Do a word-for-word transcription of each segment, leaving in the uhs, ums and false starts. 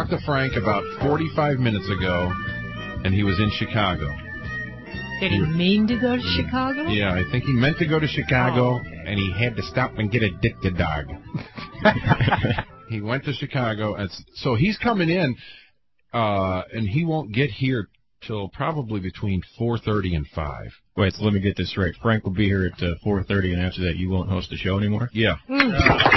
talked to Frank about forty-five minutes ago, and he was in Chicago. Did he mean to go to Chicago? Yeah, I think he meant to go to Chicago, oh, okay. and he had to stop and get a dick to dog. He went to Chicago, and so he's coming in, uh, and he won't get here till probably between four thirty and five. Wait, so let me get this straight. Frank will be here at uh, four thirty, and after that you won't host the show anymore? Yeah. Mm.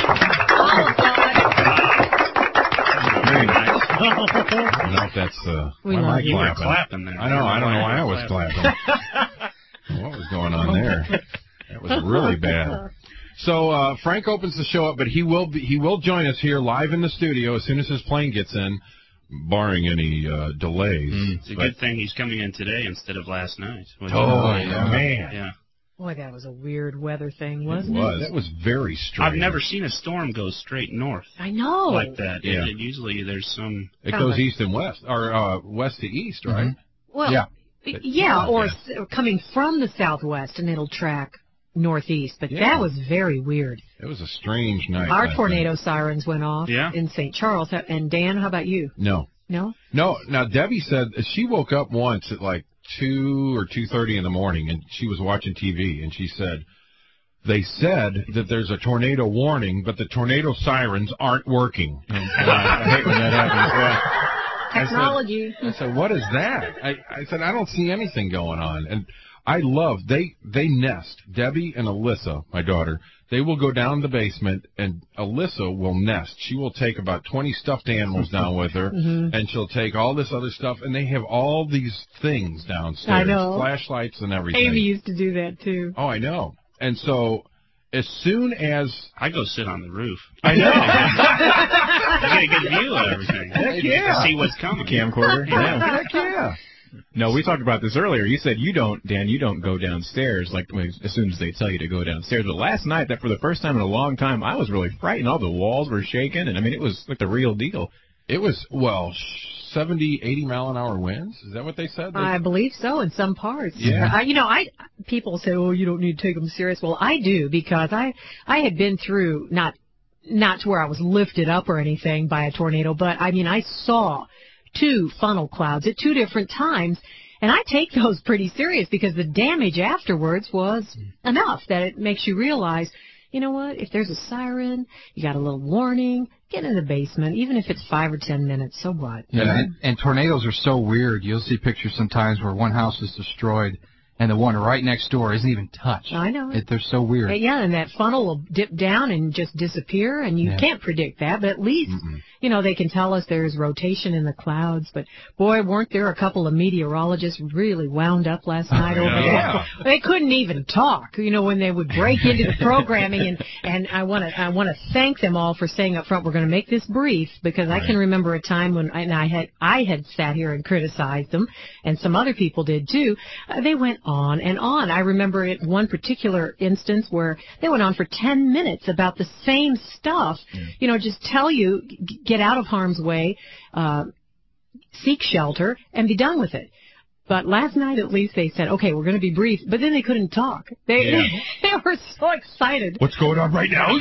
Very nice. I don't know if that's, uh, we why am I you were clapping? clapping there. I know, I don't know why I was clapping. What was going on there? That was really bad. So uh, Frank opens the show up, but he will be, he will join us here live in the studio as soon as his plane gets in, barring any uh, delays. Mm. It's a but, good thing he's coming in today instead of last night. Oh, yeah, man. Yeah. Boy, that was a weird weather thing, wasn't it? It was. That was very strange. I've never seen a storm go straight north. I know. Like that. Yeah. It, it usually there's some... It goes east and west, or uh, west to east, right? Mm-hmm. Well, yeah. Yeah, yeah or yeah. S- coming from the southwest, and it'll track northeast. But yeah. that was very weird. It was a strange night. Our tornado night. sirens went off yeah. in Saint Charles. And Dan, how about you? No. No? No. Now, Debbie said she woke up once at like two or two thirty in the morning, and she was watching T V, and she said, they said that there's a tornado warning, but the tornado sirens aren't working. Oh, God, I hate when that happens. Yeah. Technology. I said, I said, what is that? I, I said, I don't see anything going on. And I love, they, they nest. Debbie and Alyssa, my daughter, they will go down the basement, and Alyssa will nest. She will take about twenty stuffed animals down with her, mm-hmm. and she'll take all this other stuff, and they have all these things downstairs. I know. Flashlights and everything. Amy used to do that, too. Oh, I know. And so, as soon as... I go sit on the roof. I know. I get a good view of everything. Heck yeah. See what's coming. Camcorder. Yeah. Heck yeah. No, we talked about this earlier. You said you don't, Dan, you don't go downstairs like as soon as they tell you to go downstairs. But last night, that for the first time in a long time, I was really frightened. All the walls were shaking, and I mean, it was like the real deal. It was, well, seventy, eighty mile an hour winds. Is that what they said? They... I believe so in some parts. Yeah. I, you know, I people say, oh, you don't need to take them serious. Well, I do, because I I had been through, not not to where I was lifted up or anything by a tornado, but I mean, I saw two funnel clouds at two different times, and I take those pretty serious because the damage afterwards was enough that it makes you realize, you know what, if there's a siren, you got a little warning, get in the basement, even if it's five or ten minutes, so what? Yeah, and, and tornadoes are so weird. You'll see pictures sometimes where one house is destroyed, and the one right next door isn't even touched. I know. It, they're so weird. And yeah, and that funnel will dip down and just disappear, and you yeah. can't predict that. But at least, Mm-mm. you know, they can tell us there's rotation in the clouds. But, boy, weren't there a couple of meteorologists really wound up last night over yeah. there? They couldn't even talk, you know, when they would break into the programming. And, and I want to I want to thank them all for saying up front, we're going to make this brief, because right. I can remember a time when I, and I had I had sat here and criticized them, and some other people did too. Uh, they went on and on. I remember it one particular instance where they went on for ten minutes about the same stuff. Mm. You know, just tell you, g- get out of harm's way, uh, seek shelter, and be done with it. But last night, at least, they said, okay, we're going to be brief. But then they couldn't talk. They yeah. they were so excited. What's going on right now?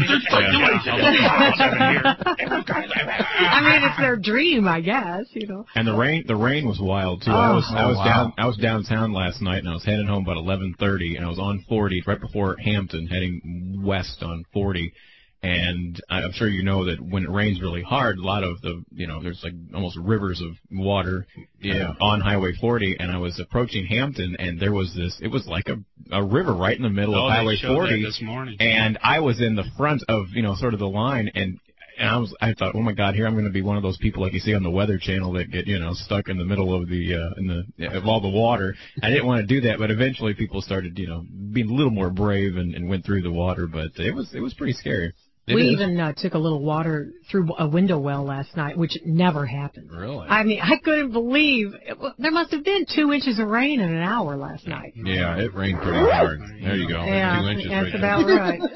I mean, it's their dream, I guess, you know. And the rain the rain was wild, too. Oh, I was I was wow. down I was downtown last night, and I was heading home about eleven thirty, and I was on forty, right before Hampton, heading west on forty. And I'm sure you know that when it rains really hard, a lot of the, you know, there's like almost rivers of water yeah. uh, on Highway forty. And I was approaching Hampton, and there was this, it was like a, a river right in the middle oh, of Highway they showed forty. That this morning. And I was in the front of, you know, sort of the line, and and I was, I thought, oh my God, here I'm going to be one of those people like you see on the Weather Channel that get, you know, stuck in the middle of the, uh, in the, of all the water. I didn't want to do that, but eventually people started, you know, being a little more brave and, and went through the water, but it was, it was pretty scary. It we is. even uh, took a little water through a window well last night, which never happened. Really? I mean, I couldn't believe it, there must have been two inches of rain in an hour last night. Yeah, it rained pretty hard. There you go. Yeah, two inches that's right about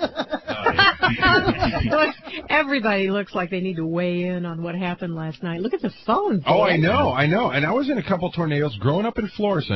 there. right. Everybody looks like they need to weigh in on what happened last night. Look at the phone. Oh, I know, I know. And I was in a couple tornadoes growing up in Florissant.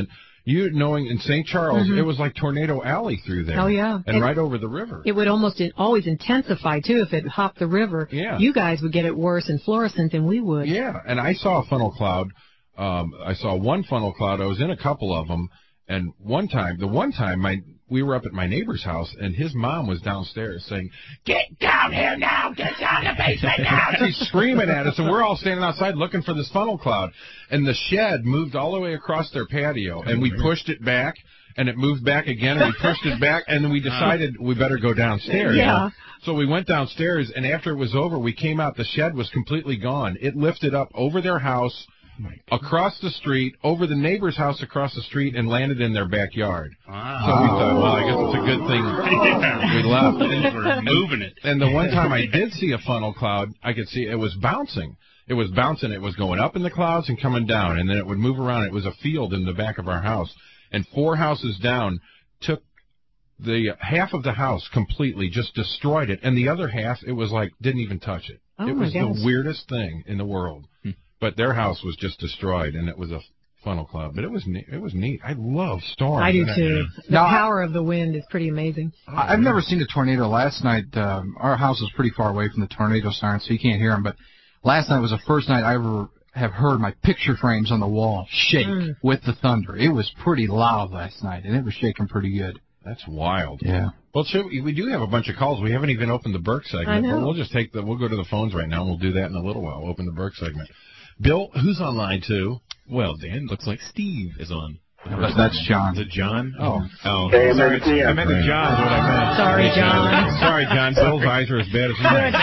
You knowing in Saint Charles, Mhm. it was like Tornado Alley through there. Oh, yeah. And It- right over the river. It would almost in, always intensify, too, if it hopped the river. Yeah. You guys would get it worse in Florissant than we would. Yeah, and I saw a funnel cloud. Um, I saw one funnel cloud. I was in a couple of them. And one time, the one time, my we were up at my neighbor's house, and his mom was downstairs saying, "Get down here now! Get down the basement now!" She's screaming at us, and we're all standing outside looking for this funnel cloud. And the shed moved all the way across their patio, and we pushed it back, and it moved back again, and we pushed it back, and then we decided we better go downstairs. Yeah. So we went downstairs, and after it was over, we came out. The shed was completely gone. It lifted up over their house, across the street, over the neighbor's house across the street, and landed in their backyard. Wow. So we thought, well, I guess it's a good thing we left. We're moving it. And the one time I did see a funnel cloud, I could see it was bouncing. It was bouncing. It was going up in the clouds and coming down, and then it would move around. It was a field in the back of our house. And four houses down took the half of the house completely, just destroyed it. And the other half, it was like, didn't even touch it. Oh, it my was gosh. the weirdest thing in the world. But their house was just destroyed, and it was a funnel cloud. But it was neat. It was neat. I love storms. I do, And too. The Now, I- power of the wind is pretty amazing. I- I've never seen a tornado. Last night, um, our house was pretty far away from the tornado siren, so you can't hear them. But last night was the first night I ever have heard my picture frames on the wall shake Mm. with the thunder. It was pretty loud last night, and it was shaking pretty good. That's wild. Yeah. Well, should we, we do have a bunch of calls. We haven't even opened the Burke segment. I know. But we'll just take the. We'll go to the phones right now, and we'll do that in a little while. Open the Burke segment. Bill, who's on line two? Well, Dan, looks like Steve is on. That's, that's John. Is it John? Oh. Oh. Hey, sorry. M N T. I meant the John is what I meant. Sorry, John. Sorry, John. Bill's eyes are as bad as mine.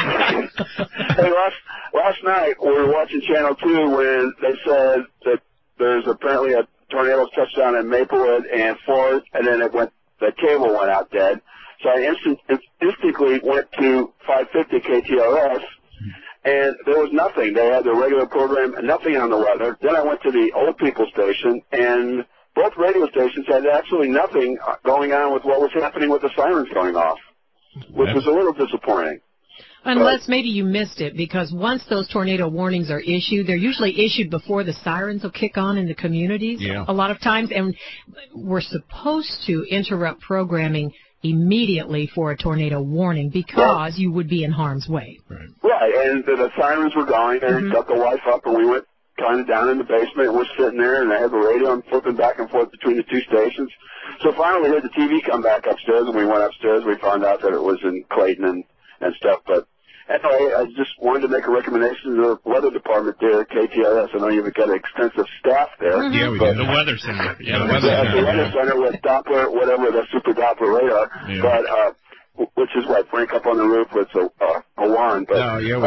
Hey, last last night we were watching Channel Two when they said that there's apparently a tornado touchdown in Maplewood and Florida, and then it went the cable went out dead. So I instant, instantly went to five fifty K T R S, and there was nothing. They had the regular program and nothing on the weather. Then I went to the old people station, and both radio stations had absolutely nothing going on with what was happening with the sirens going off, which was a little disappointing. Unless maybe you missed it, because once those tornado warnings are issued, they're usually issued before the sirens will kick on in the communities Yeah. a lot of times, and we're supposed to interrupt programming immediately for a tornado warning because you would be in harm's way. Right, and the, the sirens were going, and Mhm. got the wife up, and we went kind of down in the basement, and we're sitting there, and I had the radio and flipping back and forth between the two stations. So finally we heard the T V come back upstairs, and we went upstairs. We found out that it was in Clayton and, and stuff. But anyway, I just wanted to make a recommendation to the weather department there at K T R S. I know you've got an extensive staff there. Yeah, we but, do. The weather center. Yeah, The the weather Yeah, center, the weather yeah. center with Doppler, whatever, the super Doppler radar. Yeah. But, uh, w- which is what, Frank up on the roof with a, uh, a wand. But, Oh, yeah, we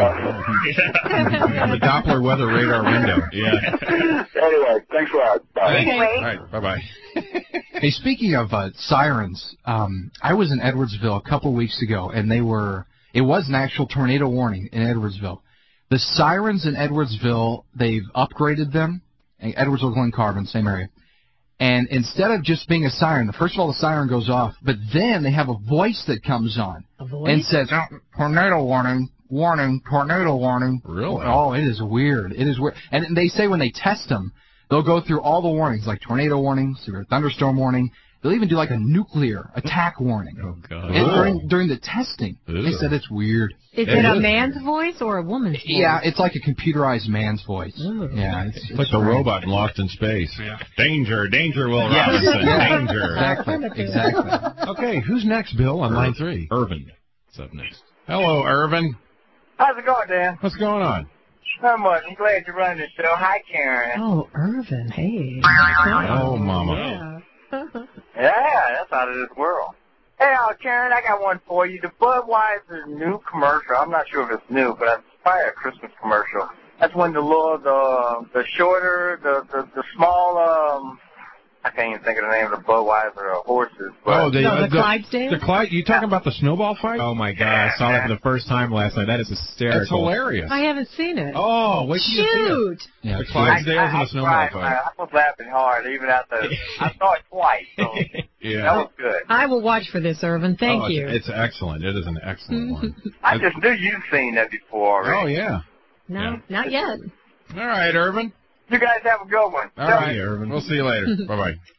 uh, the Doppler weather radar window. Yeah. anyway, thanks a lot. Bye. All right. Bye-bye. Hey, speaking of uh, sirens, um, I was in Edwardsville a couple weeks ago, and they were. It was an actual tornado warning in Edwardsville. The sirens in Edwardsville, they've upgraded them. Edwardsville, Glen Carbon, same area. And instead of just being a siren, the first of all, the siren goes off, but then they have a voice that comes on A voice? and says, oh, tornado warning, warning, tornado warning. Really? Oh, it is weird. It is weird. And they say when they test them, they'll go through all the warnings, like tornado warning, severe thunderstorm warning. They'll even do like a nuclear attack warning. Oh, God. And during, during the testing, they Ew. said it's weird. Is It it a is. man's voice or a woman's voice? Yeah, it's like a computerized man's voice. Ooh. Yeah, it's, It's it's like the strange. robot in Lost in Space. Yeah. Danger, danger, Will Yes. Robinson, Yeah. danger. Exactly, exactly. Okay, who's next, Bill, on line three? Irvin is up next. Hello, Irvin. How's it going, Dan? What's going on? Not much. I'm glad you're running the show. Hi, Karen. Oh, Irvin, hey. Oh, Mama. Yeah, that's out of this world. Hey, uh, Karen, I got one for you. The Budweiser new commercial. I'm not sure if it's new, but it's probably a Christmas commercial. That's when the little, the the shorter, the the, the small, um, I can't even think of the name of the Budweiser uh, horses. But Oh, the, No, uh, the Clydesdale? The Clyde, you talking about the snowball fight? Oh, my God. I saw that for the first time last night. That is hysterical. That's hilarious. I haven't seen it. Oh, wait till you see it. Shoot! Yeah, The it's Clydesdales I, and I, the snowball tried, fight. I, I was laughing hard, even at the. I saw it twice, so that Yeah. was good. I will watch for this, Irvin. Thank Oh, you. It's, it's excellent. It is an excellent one. I just knew you'd seen that before. Oh, Already. yeah. no, Yeah. not yet. All right, Irvin. You guys have a good one. All Tell right, me- Irvin. We'll see you later. Bye-bye.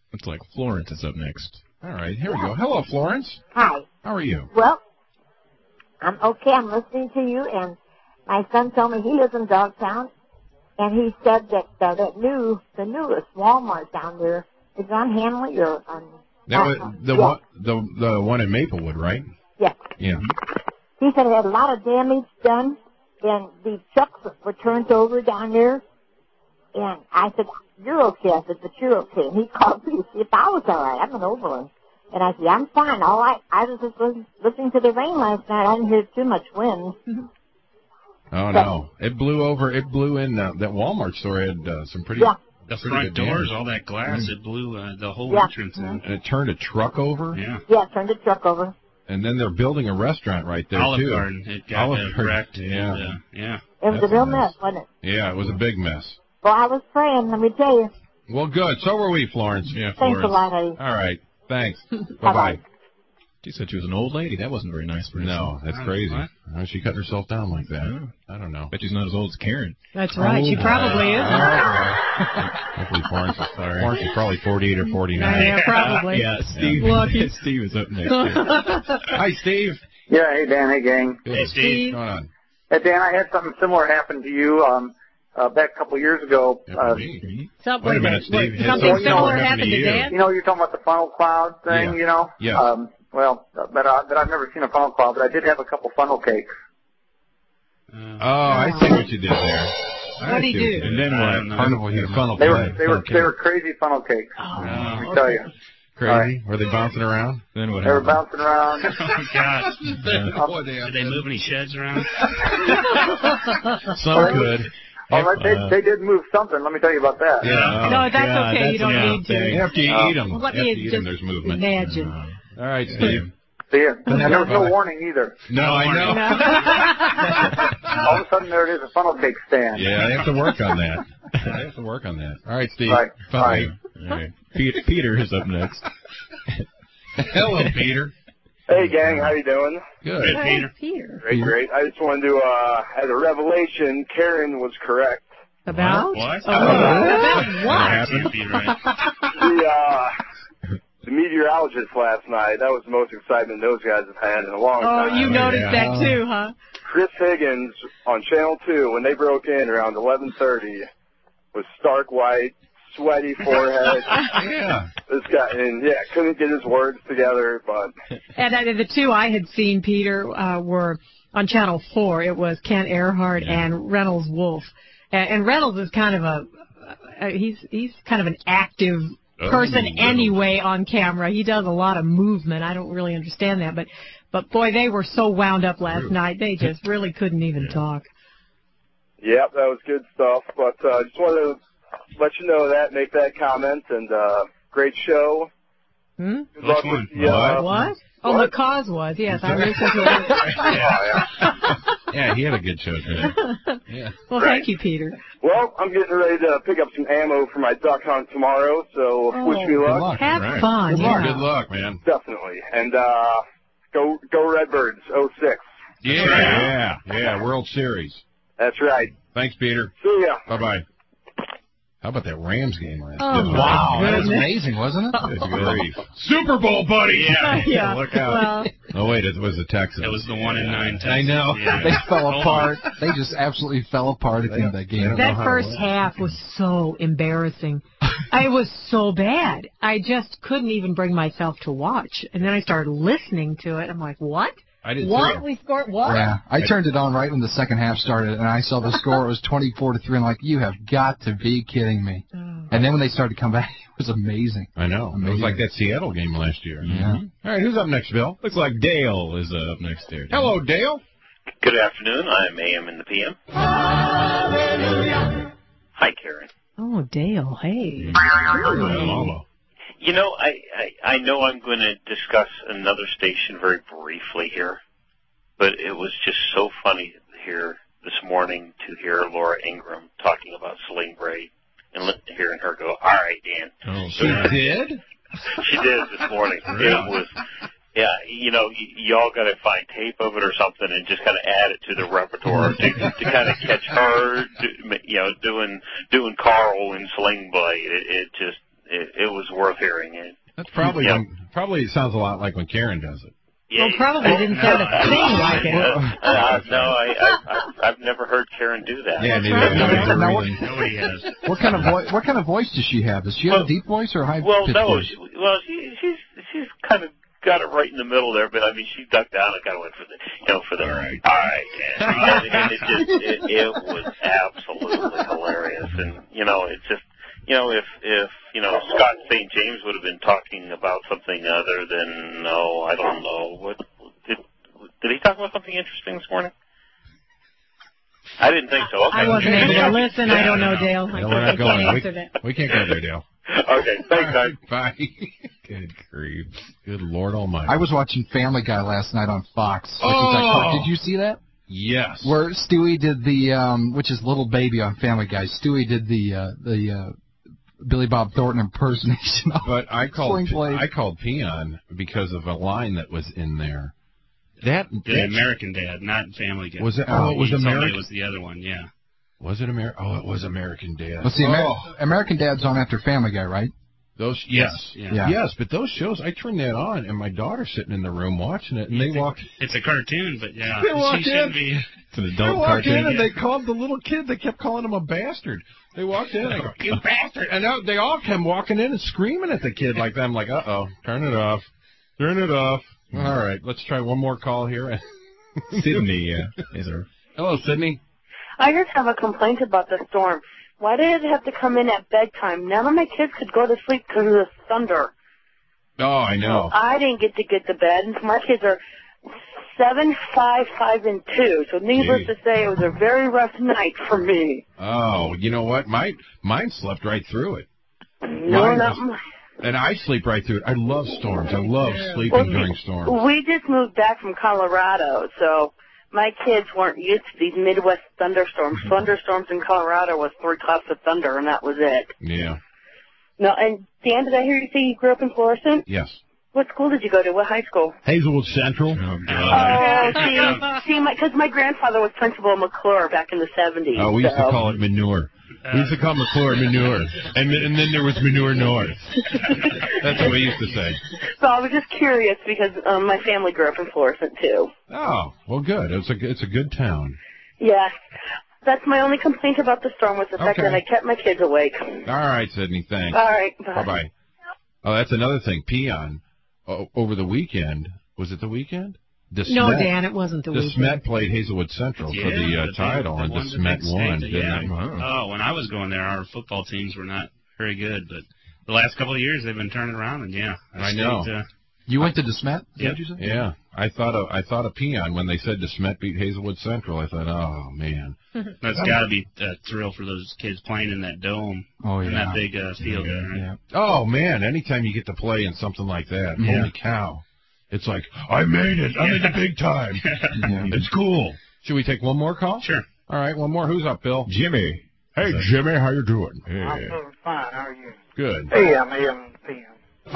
Looks like Florence is up next. All right, here we go. Hello, Florence. Hi. How are you? Well, I'm okay. I'm listening to you, and my son told me he lives in Dogtown, and he said that uh, that new, the newest Walmart down there is on Hanley or on. That was uh, the yeah. one, the the one in Maplewood, right? Yes. Yeah. He said it had a lot of damage done, and the trucks were turned over down there. And I said, "You're okay." I said, "But you're okay." And he called me to see if I was all right. I'm in Overland. And I said, "I'm fine. All right. I was just listen, listening to the rain last night. I didn't hear too much wind." Oh no! It blew over. It blew in. Uh, that Walmart store had uh, some pretty. Yeah. The pretty front good doors, damage. all that glass, Mm. it blew uh, the whole Yeah. entrance in. And it turned a truck over. Yeah. Yeah, turned the truck over. And then they're building a restaurant right there Olive too. Garden, it got Olive uh, Garden, wrecked. yeah. And, uh, yeah. It was That's a real a mess. mess, wasn't it? Yeah, it was a big mess. Well, I was praying, let me tell you. Well, good. So were we, Florence. Yeah, Thanks Florence. a lot, Eddie. All right. Thanks. Bye-bye. Bye-bye. She said she was an old lady. That wasn't very nice for her. No, that's Oh, crazy. what? Why is she cutting herself down like that? Yeah. I don't know. Bet she's not as old as Karen. That's right. She Oh, probably boy. is. All right. Hopefully Florence is sorry. Florence is probably forty-eight or forty-nine. Yeah, probably. Yeah, Steve. Lucky. Steve is up next. Hi, Steve. Yeah, hey Dan, hey gang. Good. Hey, Steve. What's going on? Hey Dan, I had something similar happen to you um, uh, back a couple of years ago. Yeah, Uh, for me. Something, Wait a minute, Steve. what, Had something something similar similar happened to you. Dan? you know, you're talking about the funnel cloud thing, Yeah. you know? Yeah. Um, well, uh, but, uh, but I've never seen a funnel cloud, but I did have a couple funnel cakes. Uh, Oh, I see what you did there. I What'd he see what you do? did. And then I what? don't know. Carnival humor. Funnel They were play. they were Funnel they were cake. crazy funnel cakes. Oh, Let me Oh, tell you, Crazy. All right. Were they bouncing around? Then what they were happened? bouncing around. oh, God. Oh, Did they move any sheds around? Some good. All right, they Uh, they did move something. Let me tell you about that. Yeah. No, that's God, okay. You that's- don't yeah, need to. thanks. After you Uh, eat them, Well, let after me you eat just them, there's movement. imagine. All right, Steve. See ya. And there was no Bye. warning either. No, I know. All of a sudden, there it is, a funnel cake stand. Yeah, they have to work on that. They have to work on that. All right, Steve. Right. Bye. Right. All right. Peter, Peter is up next. Hello, Peter. Hey, gang, how you doing? Good. Good, Hey, Peter. Peter. Great, great. I just wanted to, uh, as a revelation, Karen was correct. About? What? Oh, about That what? can't be right. The, uh, the meteorologist last night, that was the most excitement those guys have had in a long Oh, time. you noticed yeah. that too, huh? Chris Higgins on Channel two, when they broke in around eleven thirty, was stark white, sweaty forehead. Yeah. This guy, and yeah, couldn't get his words together, but And uh, the two I had seen, Peter, uh, were on Channel four. It was Kent Earhart Yeah. and Reynolds Wolf. And, and Reynolds is kind of a, uh, he's he's kind of an active Oh, person Reynolds. anyway on camera. He does a lot of movement. I don't really understand that, but but boy, they were so wound up last True. night. They just really couldn't even talk. yep, that was good stuff. But uh, just wanted to let you know that, make that comment, and uh, great show. Hmm? Good Which luck one? with the, uh, What? Oh, What? the cause was, yes, I listened to it. yeah, yeah. Yeah, he had a good show today. Yeah. Well, Right. thank you, Peter. Well, I'm getting ready to pick up some ammo for my duck hunt tomorrow, so Oh, wish me Good luck. luck. Have Right. fun, Good luck. yeah. Good luck, man. Definitely. And uh, go go Redbirds, oh six. Yeah, yeah, yeah. World Series. That's right. Thanks, Peter. See ya. Bye bye. How about that Rams game last Oh, night? my Wow, that was goodness. amazing, wasn't it? Good grief. Super Bowl, buddy. Yeah. Yeah. Look out. Well, Oh wait, it was the Texans. It was the one in nine. I know. Yeah. They fell Hold on. apart. They just absolutely fell apart at the end of that They game. don't know that how to first win. half was so embarrassing. It was so bad. I just couldn't even bring myself to watch. And then I started listening to it. I'm like, what? I did What? too. We scored what? Yeah, I turned it on right when the second half started, and I saw the score. It was twenty-four to three. I'm like, you have got to be kidding me. Oh. And then when they started to come back, it was amazing. I know. It was Amazing. like that Seattle game last year. Yeah. All right, who's up next, Bill? Looks like Dale is uh, up next there. Dan. Hello, Dale. Good afternoon. I'm A M in the P M. Hi, Karen. Oh, Dale, hey. Hello. You know, I, I, I know I'm going to discuss another station very briefly here, but it was just so funny here this morning to hear Laura Ingram talking about Celine Braid and li- hearing her go, all right, Dan. Oh, She did? She did this morning. Really? It was, yeah, you know, y- y'all got to find tape of it or something and just kind of add it to the repertoire to, to kind of catch her, do, you know, doing doing Carl in Sling Blade. It, it just it, it was worth hearing it. That's probably Yeah. when, probably it sounds a lot like when Karen does it. Well, probably didn't sound a thing like it. Uh, no, I, I, I, I've never heard Karen do that. Yeah, neither neither Now, what, reason. Nobody has. what kind of vo- what kind of voice does she have? Does she have Well- a deep voice or a high Well, pitched no, voice? she, well, she, she's she's kind of got it right in the middle there, but I mean, she ducked down and kind of went for the, you know, for the, all right, all right, and, and it just, it, it was absolutely hilarious, and you know, it just, you know, if if you know Scott Saint James would have been talking about something other than, no, I don't know, what did did he talk about something interesting this morning? I didn't think so. Okay. I wasn't able to listen. I don't know, Dale. I No, can't, we're I not can't going. answer We, that. we can't go there, Dale. Okay, thanks, guys. Bye. Good grief. Good Lord Almighty. I was watching Family Guy last night on Fox. Which Oh! is like, did you see that? Yes. Where Stewie did the, um, which is Little Baby on Family Guy. Stewie did the uh, the uh, Billy Bob Thornton impersonation. Of But I called Sling Blade. I called Peon because of a line that was in there. That, The that American Dad, not Family Guy. Was it- oh, it was He told me American- It was the other one, yeah. was it Amer? Oh, it was American Dad. Let's see, Amer- Oh. American Dad's on after Family Guy, right? Those yes, Yeah. Yeah. yes, but those shows I turned that on and my daughter's sitting in the room watching it and they walked It's a cartoon, but yeah, They walked she shouldn't in. be. It's an they adult walked cartoon. in and they called the little kid, they kept calling him a bastard. They walked in and they go, you bastard, and now they all came walking in and screaming at the kid like that. I'm like, uh oh, turn it off. Turn it off. All right, let's try one more call here. Sydney uh, is our Hello, Sydney. I just have a complaint about the storm. Why did it have to come in at bedtime? None of my kids could go to sleep because of the thunder. Oh, I know. I didn't get to get to bed, and my kids are seven, five, five, and two. So needless Gee. to say, it was a very rough night for me. Oh, you know what? My mine slept right through it. No, Mine not was- my. And I sleep right through it. I love storms. I love sleeping during storms. We just moved back from Colorado, so my kids weren't used to these Midwest thunderstorms. Thunderstorms in Colorado was three claps of thunder, and that was it. Yeah. No, and Dan, did I hear you say you grew up in Florissant? Yes. What school did you go to? What high school? Hazelwood Central. Oh, Oh, see, see, because my, my grandfather was principal of McClure back in the seventies. Oh, we used so. to call it manure. We used to call McClure manure. And, th- and then there was manure north. That's what we used to say. So I was just curious because um, my family grew up in Florissant too. Oh, well, good. It's a, it's a good town. Yeah. That's my only complaint about the storm was the fact Okay. that I kept my kids awake. All right, Sydney, thanks. All right, bye. Bye-bye. Oh, that's another thing. Peon, o- over the weekend, was it the weekend? No, DeSmet- Dan, it wasn't the weekend. DeSmet played Hazelwood Central for the uh, big- title, the and one- the DeSmet big state won, that- didn't yeah. they? Oh, when I was going there, our football teams were not very good, but the last couple of years they've been turning around, and yeah, I stayed, know. Uh, You went to DeSmet? Is that Yep. what you said? Yeah, I thought of I thought of Peon when they said DeSmet beat Hazelwood Central. I thought, oh man, that's got to be a thrill for those kids playing in that dome, Oh, in yeah. that big uh, field Yeah, there. Right? yeah. oh man, anytime you get to play in something like that, Yeah. holy cow, it's like I made it. I'm in the big time. Yeah. It's cool. Should we take one more call? Sure. All right, one more. Who's up, Bill? Jimmy. Hey, Jimmy, how you doing? I'm Hey, doing fine. How are you? good. Hey, I'm A M P M.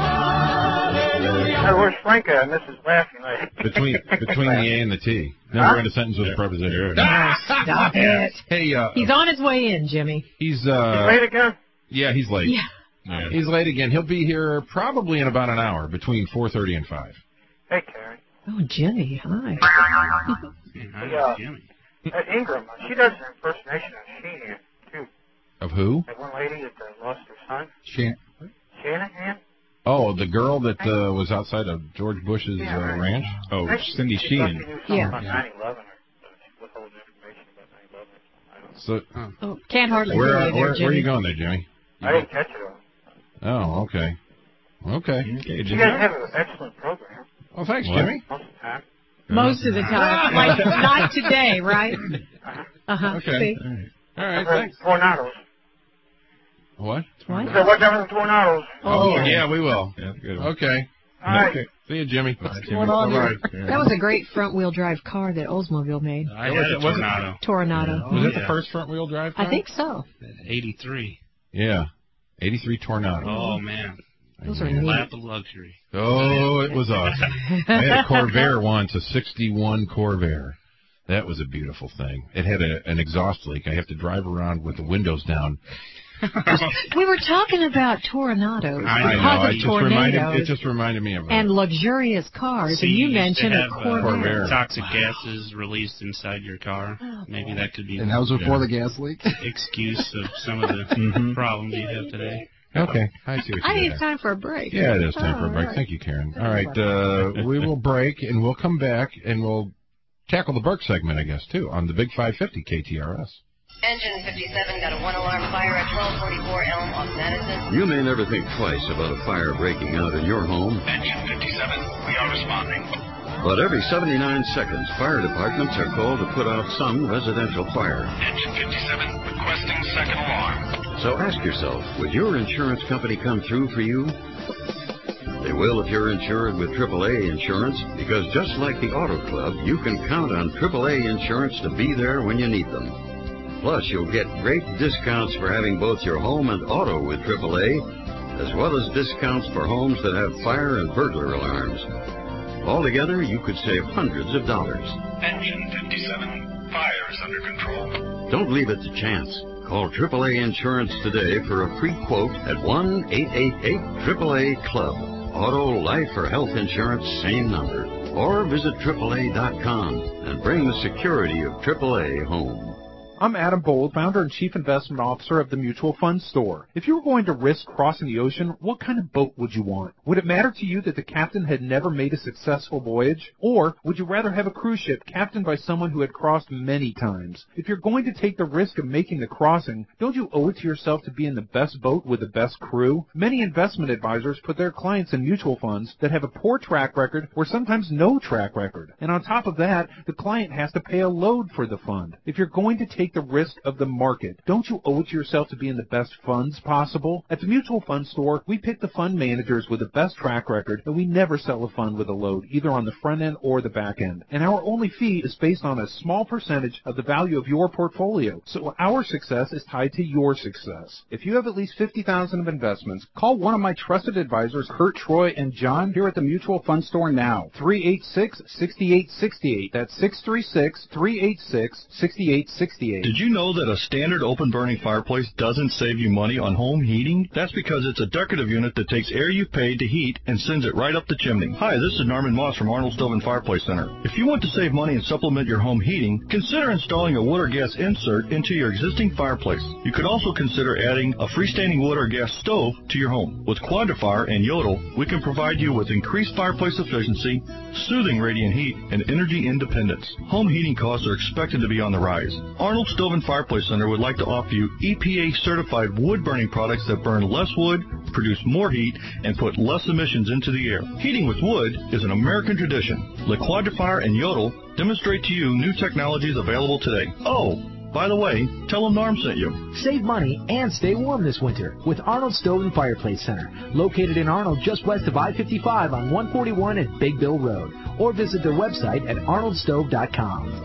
Hey, where's Franca and Missus Laughing Lady? Between between the A and the T. Never Huh? in a sentence with a preposition. Stop it. Hey, uh, He's on his way in, Jimmy. he's You uh, late again? yeah, he's late. Yeah. Yeah. He's late again. He'll be here probably in about an hour, between four thirty and five. Hey, Karen. Oh, Jimmy, hi. Yeah, Yeah. Jimmy. That Ingram, uh, she does an impersonation of Sheehan, too. Of who? That one lady that uh, lost her son. Shan- Shanahan? Oh, the girl that uh, was outside of George Bush's Yeah, uh, right. ranch. Oh, I- Cindy she thought she Sheehan. knew something Yeah. about nine eleven, or uh, she withholding information about nine eleven. I don't So Oh, can't hardly where hear you there, where, Jimmy. where are you going there, Jimmy? I didn't catch it all. Oh, okay. Okay. Okay, You Jimmy. guys have an excellent program Well, thanks, What? Jimmy. most of the time. Most of the time. Like, not today, right? Uh-huh. Uh-huh. Okay. See? All right. All right, I've heard thanks. tornadoes. What? What? So watch out for the tornadoes. Oh, yeah. yeah, we will. Yeah, good. Okay. All right. Okay. See you, Jimmy. Bye, What's Jimmy. going on Bye-bye. here? That was a great front-wheel drive car that Oldsmobile made. I Was had it- a was it- tornado. Toronado. Was it Yeah. the first front-wheel drive car? I think so. eighty-three. Yeah. eighty-three Tornado. Oh, man. Those are Man. neat. Lap of luxury. Oh, it was awesome. I had a Corvair once, a sixty-one Corvair. That was a beautiful thing. It had a, an exhaust leak. I have to drive around with the windows down We were talking about tornadoes. I know. It just, reminded, it just reminded me of that. And luxurious cars. So and you, you mentioned have, a Corvair. Uh, toxic wow. gases released inside your car. Maybe that could be. And that was before the gas leak. Excuse of some of the mm-hmm. problems you have today. Okay, I see what you I think did it's there. time for a break. Yeah, it is time oh, for a break. Right. Thank you, Karen. All right, uh, we will break, and we'll come back, and we'll tackle the Burke segment, I guess, too, on the Big five fifty K T R S. Engine fifty-seven got a one-alarm fire at twelve forty-four Elm off Madison. You may never think twice about a fire breaking out in your home. Engine fifty-seven, we are responding. But every seventy-nine seconds, fire departments are called to put out some residential fire. Engine fifty-seven, requesting second alarm. So ask yourself, would your insurance company come through for you? They will if you're insured with triple A insurance, because just like the Auto Club, you can count on triple A insurance to be there when you need them. Plus, you'll get great discounts for having both your home and auto with triple A, as well as discounts for homes that have fire and burglar alarms. Altogether, you could save hundreds of dollars. Engine fifty-seven, fire is under control. Don't leave it to chance. Call triple A Insurance today for a free quote at one eight eight eight triple A Club. Auto, life, or health insurance, same number. Or visit triple A dot com and bring the security of triple A home. I'm Adam Bold, founder and chief investment officer of the Mutual Fund Store. If you were going to risk crossing the ocean, what kind of boat would you want? Would it matter to you that the captain had never made a successful voyage? Or would you rather have a cruise ship captained by someone who had crossed many times? If you're going to take the risk of making the crossing, don't you owe it to yourself to be in the best boat with the best crew? Many investment advisors put their clients in mutual funds that have a poor track record or sometimes no track record. And on top of that, the client has to pay a load for the fund. If you're going to take the risk of the market, don't you owe it to yourself to be in the best funds possible? At the Mutual Fund Store, we pick the fund managers with the best track record, and we never sell a fund with a load, either on the front end or the back end. And our only fee is based on a small percentage of the value of your portfolio. So our success is tied to your success. If you have at least fifty thousand dollars of investments, call one of my trusted advisors, Kurt, Troy, and John, here at the Mutual Fund Store now. three eight six, six eight six eight. That's six three six, three eight six, six eight six eight. Did you know that a standard open-burning fireplace doesn't save you money on home heating? That's because it's a decorative unit that takes air you've paid to heat and sends it right up the chimney. Hi, this is Norman Moss from Arnold Stove and Fireplace Center. If you want to save money and supplement your home heating, consider installing a wood or gas insert into your existing fireplace. You could also consider adding a freestanding wood or gas stove to your home. With Quantifier and Yodel, we can provide you with increased fireplace efficiency, soothing radiant heat, and energy independence. Home heating costs are expected to be on the rise. Arnold Stove and Fireplace Center would like to offer you E P A-certified wood-burning products that burn less wood, produce more heat, and put less emissions into the air. Heating with wood is an American tradition. Le Quantifier and Yodel demonstrate to you new technologies available today. Oh, by the way, tell them Norm sent you. Save money and stay warm this winter with Arnold Stove and Fireplace Center, located in Arnold just west of I fifty-five on one forty-one and Big Bill Road, or visit their website at arnold stove dot com.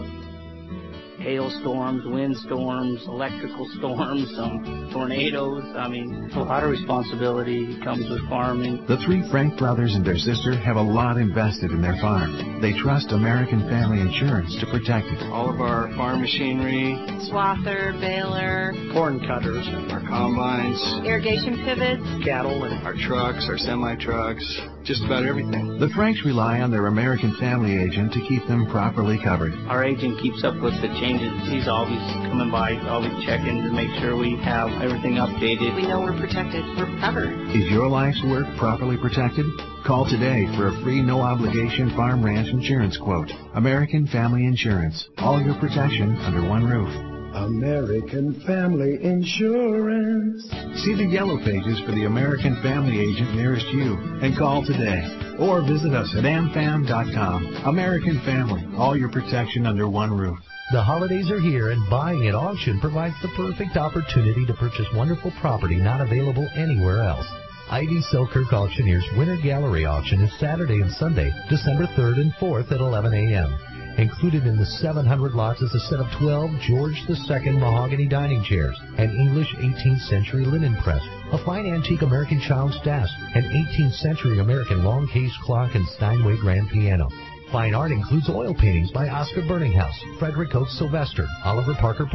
Hailstorms, windstorms, electrical storms, some tornadoes. I mean, a lot of responsibility comes with farming. The three Frank brothers and their sister have a lot invested in their farm. They trust American Family Insurance to protect it. All of our farm machinery, swather, baler, corn cutters, our combines, irrigation pivots, cattle, and our trucks, our semi-trucks, just about everything. The Franks rely on their American Family agent to keep them properly covered. Our agent keeps up with the changes. He's always coming by, always checking to make sure we have everything updated. We know we're protected. We're covered. Is your life's work properly protected? Call today for a free no-obligation farm ranch insurance quote. American Family Insurance. All your protection under one roof. American Family Insurance. See the yellow pages for the American Family agent nearest you and call today. Or visit us at am fam dot com. American Family. All your protection under one roof. The holidays are here, and buying at auction provides the perfect opportunity to purchase wonderful property not available anywhere else. Ivy Selkirk Auctioneers Winter Gallery Auction is Saturday and Sunday, December third and fourth at eleven a.m. Included in the seven hundred lots is a set of twelve George the Second mahogany dining chairs, an English eighteenth century linen press, a fine antique American child's desk, an eighteenth century American long case clock, and Steinway grand piano. Fine art includes oil paintings by Oscar Burninghouse, Frederick Oates Sylvester, Oliver Parker Black,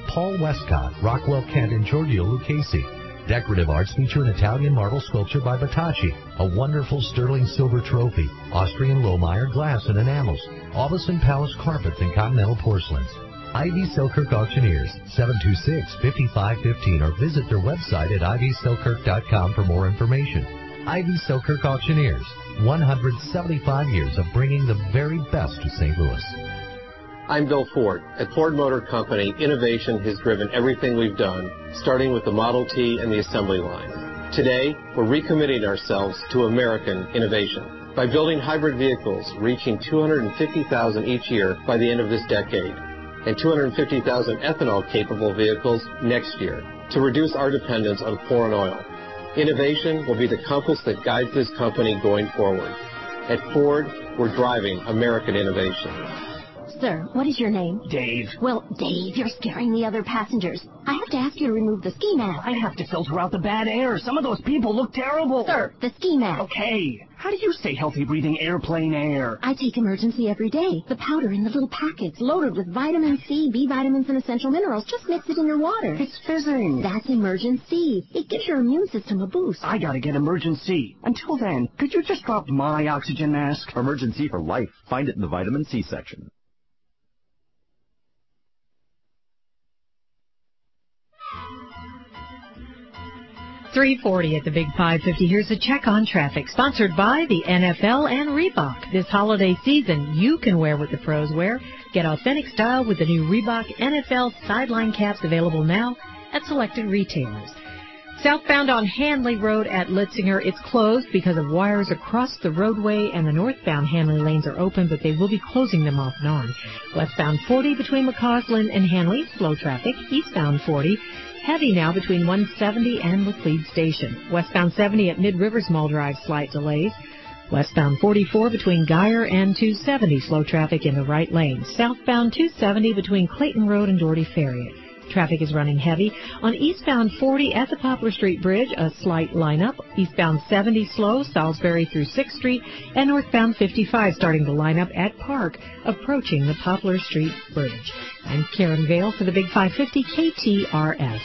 Paul Westcott, Rockwell Kent, and Giorgio Lucchese. Decorative arts feature an Italian marble sculpture by Battacci, a wonderful sterling silver trophy, Austrian Lohmeyer glass and enamels, Aubusson Palace carpets and continental porcelains. Ivy Selkirk Auctioneers, seven two six, five five one five, or visit their website at ivy selkirk dot com for more information. Ivy Selkirk Auctioneers, one hundred seventy-five years of bringing the very best to Saint Louis. I'm Bill Ford. At Ford Motor Company, innovation has driven everything we've done, starting with the Model T and the assembly line. Today, we're recommitting ourselves to American innovation by building hybrid vehicles reaching two hundred fifty thousand each year by the end of this decade, and two hundred fifty thousand ethanol-capable vehicles next year to reduce our dependence on foreign oil. Innovation will be the compass that guides this company going forward. At Ford, we're driving American innovation. Sir, what is your name? Dave. Well, Dave, you're scaring the other passengers. I have to ask you to remove the ski mask. I have to filter out the bad air. Some of those people look terrible. Sir, the ski mask. Okay. How do you stay healthy breathing airplane air? I take Emergency every day. The powder in the little packets, loaded with vitamin C, B vitamins, and essential minerals. Just mix it in your water. It's fizzing. That's Emergency. It gives your immune system a boost. I gotta get Emergency. Until then, could you just drop my oxygen mask? Emergency for life. Find it in the vitamin C section. three forty at the Big five fifty. Here's a check on traffic, sponsored by the N F L and Reebok. This holiday season, you can wear what the pros wear. Get authentic style with the new Reebok N F L sideline caps, available now at selected retailers. Southbound on Hanley Road at Litzinger, it's closed because of wires across the roadway, and the northbound Hanley lanes are open, but they will be closing them off and on. Westbound forty between McCausland and Hanley, slow traffic. Eastbound forty, heavy now between one seventy and Laclede Station. Westbound seventy at Mid-Rivers Mall Drive, slight delays. Westbound forty-four between Geyer and two seventy, slow traffic in the right lane. Southbound two seventy between Clayton Road and Doherty Ferry. Traffic is running heavy. On eastbound forty at the Poplar Street Bridge, a slight lineup. Eastbound seventy slow, Salisbury through sixth Street, and northbound fifty-five starting to line up at Park, approaching the Poplar Street Bridge. I'm Karen Vale for the Big five fifty K T R S.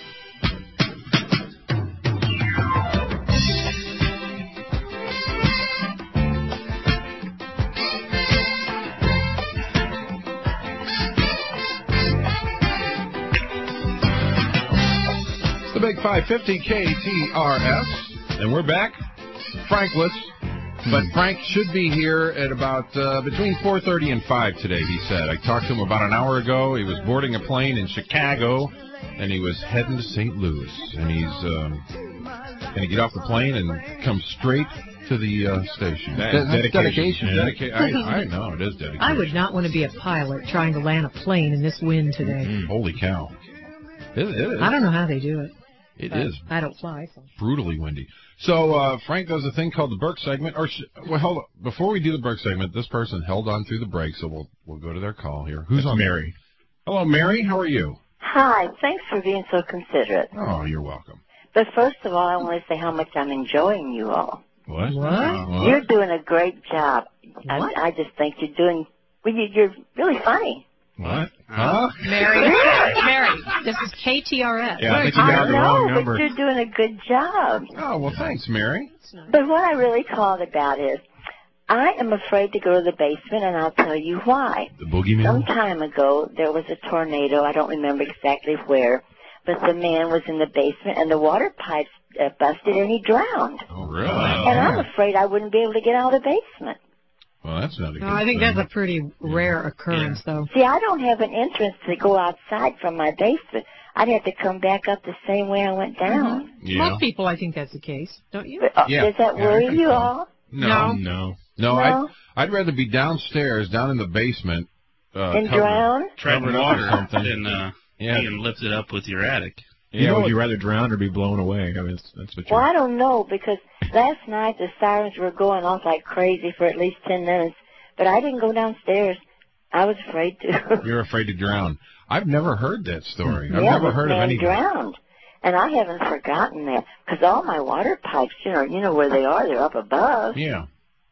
Big five fifty K T R S, and we're back. Frankless, but Frank should be here at about uh, between four thirty and five today, he said. I talked to him about an hour ago. He was boarding a plane in Chicago, and he was heading to Saint Louis. And he's um, going to get off the plane and come straight to the uh, station. That is dedication. dedication. Dedica- I, I know, it is dedication. I would not want to be a pilot trying to land a plane in this wind today. Mm-hmm. Holy cow. It, it is. I don't know how they do it. It is. I don't fly. So. Brutally windy. So uh, Frank does a thing called the Burke segment. Or sh- well, hold on. Before we do the Burke segment, this person held on through the break, so we'll we'll go to their call here. Who's That's on? Mary. Hello, Mary. How are you? Hi. Thanks for being so considerate. Oh, you're welcome. But first of all, I want to say how much I'm enjoying you all. What? What? Uh, what? You're doing a great job. I, What? I just think you're doing. Well, you, you're really funny. What? Huh? Mary, Mary, this is K T R S. Yeah, I think you I got the know, wrong but number. you're doing a good job. Oh, well, thanks, Mary. But what I really called about is, I am afraid to go to the basement, and I'll tell you why. The boogeyman? Some time ago, there was a tornado. I don't remember exactly where, but the man was in the basement, and the water pipes uh, busted, and he drowned. Oh, really? And I'm afraid I wouldn't be able to get out of the basement. Well, that's not a good No, I think thing. that's a pretty rare occurrence, though. See, I don't have an entrance to go outside from my basement. I'd have to come back up the same way I went down. Mm-hmm. Yeah. Most people, I think that's the case, don't you? But, uh, Yeah. Does that Yeah, I worry think you so. all? No. No. No. No, No? I'd, I'd rather be downstairs, down in the basement. Uh, And covered- drown? Treading covered up water or something. and uh, Yeah. being lifted up with your attic. Yeah, You know would what- you rather drown or be blown away? I mean, that's, that's what Well, you're... I don't know, because last night the sirens were going off like crazy for at least ten minutes, but I didn't go downstairs. I was afraid to. You're afraid to drown. I've never heard that story. I've yeah, never this heard of man anything. drowned. And I haven't forgotten that, because all my water pipes, you know, you know where they are, they're up above. Yeah.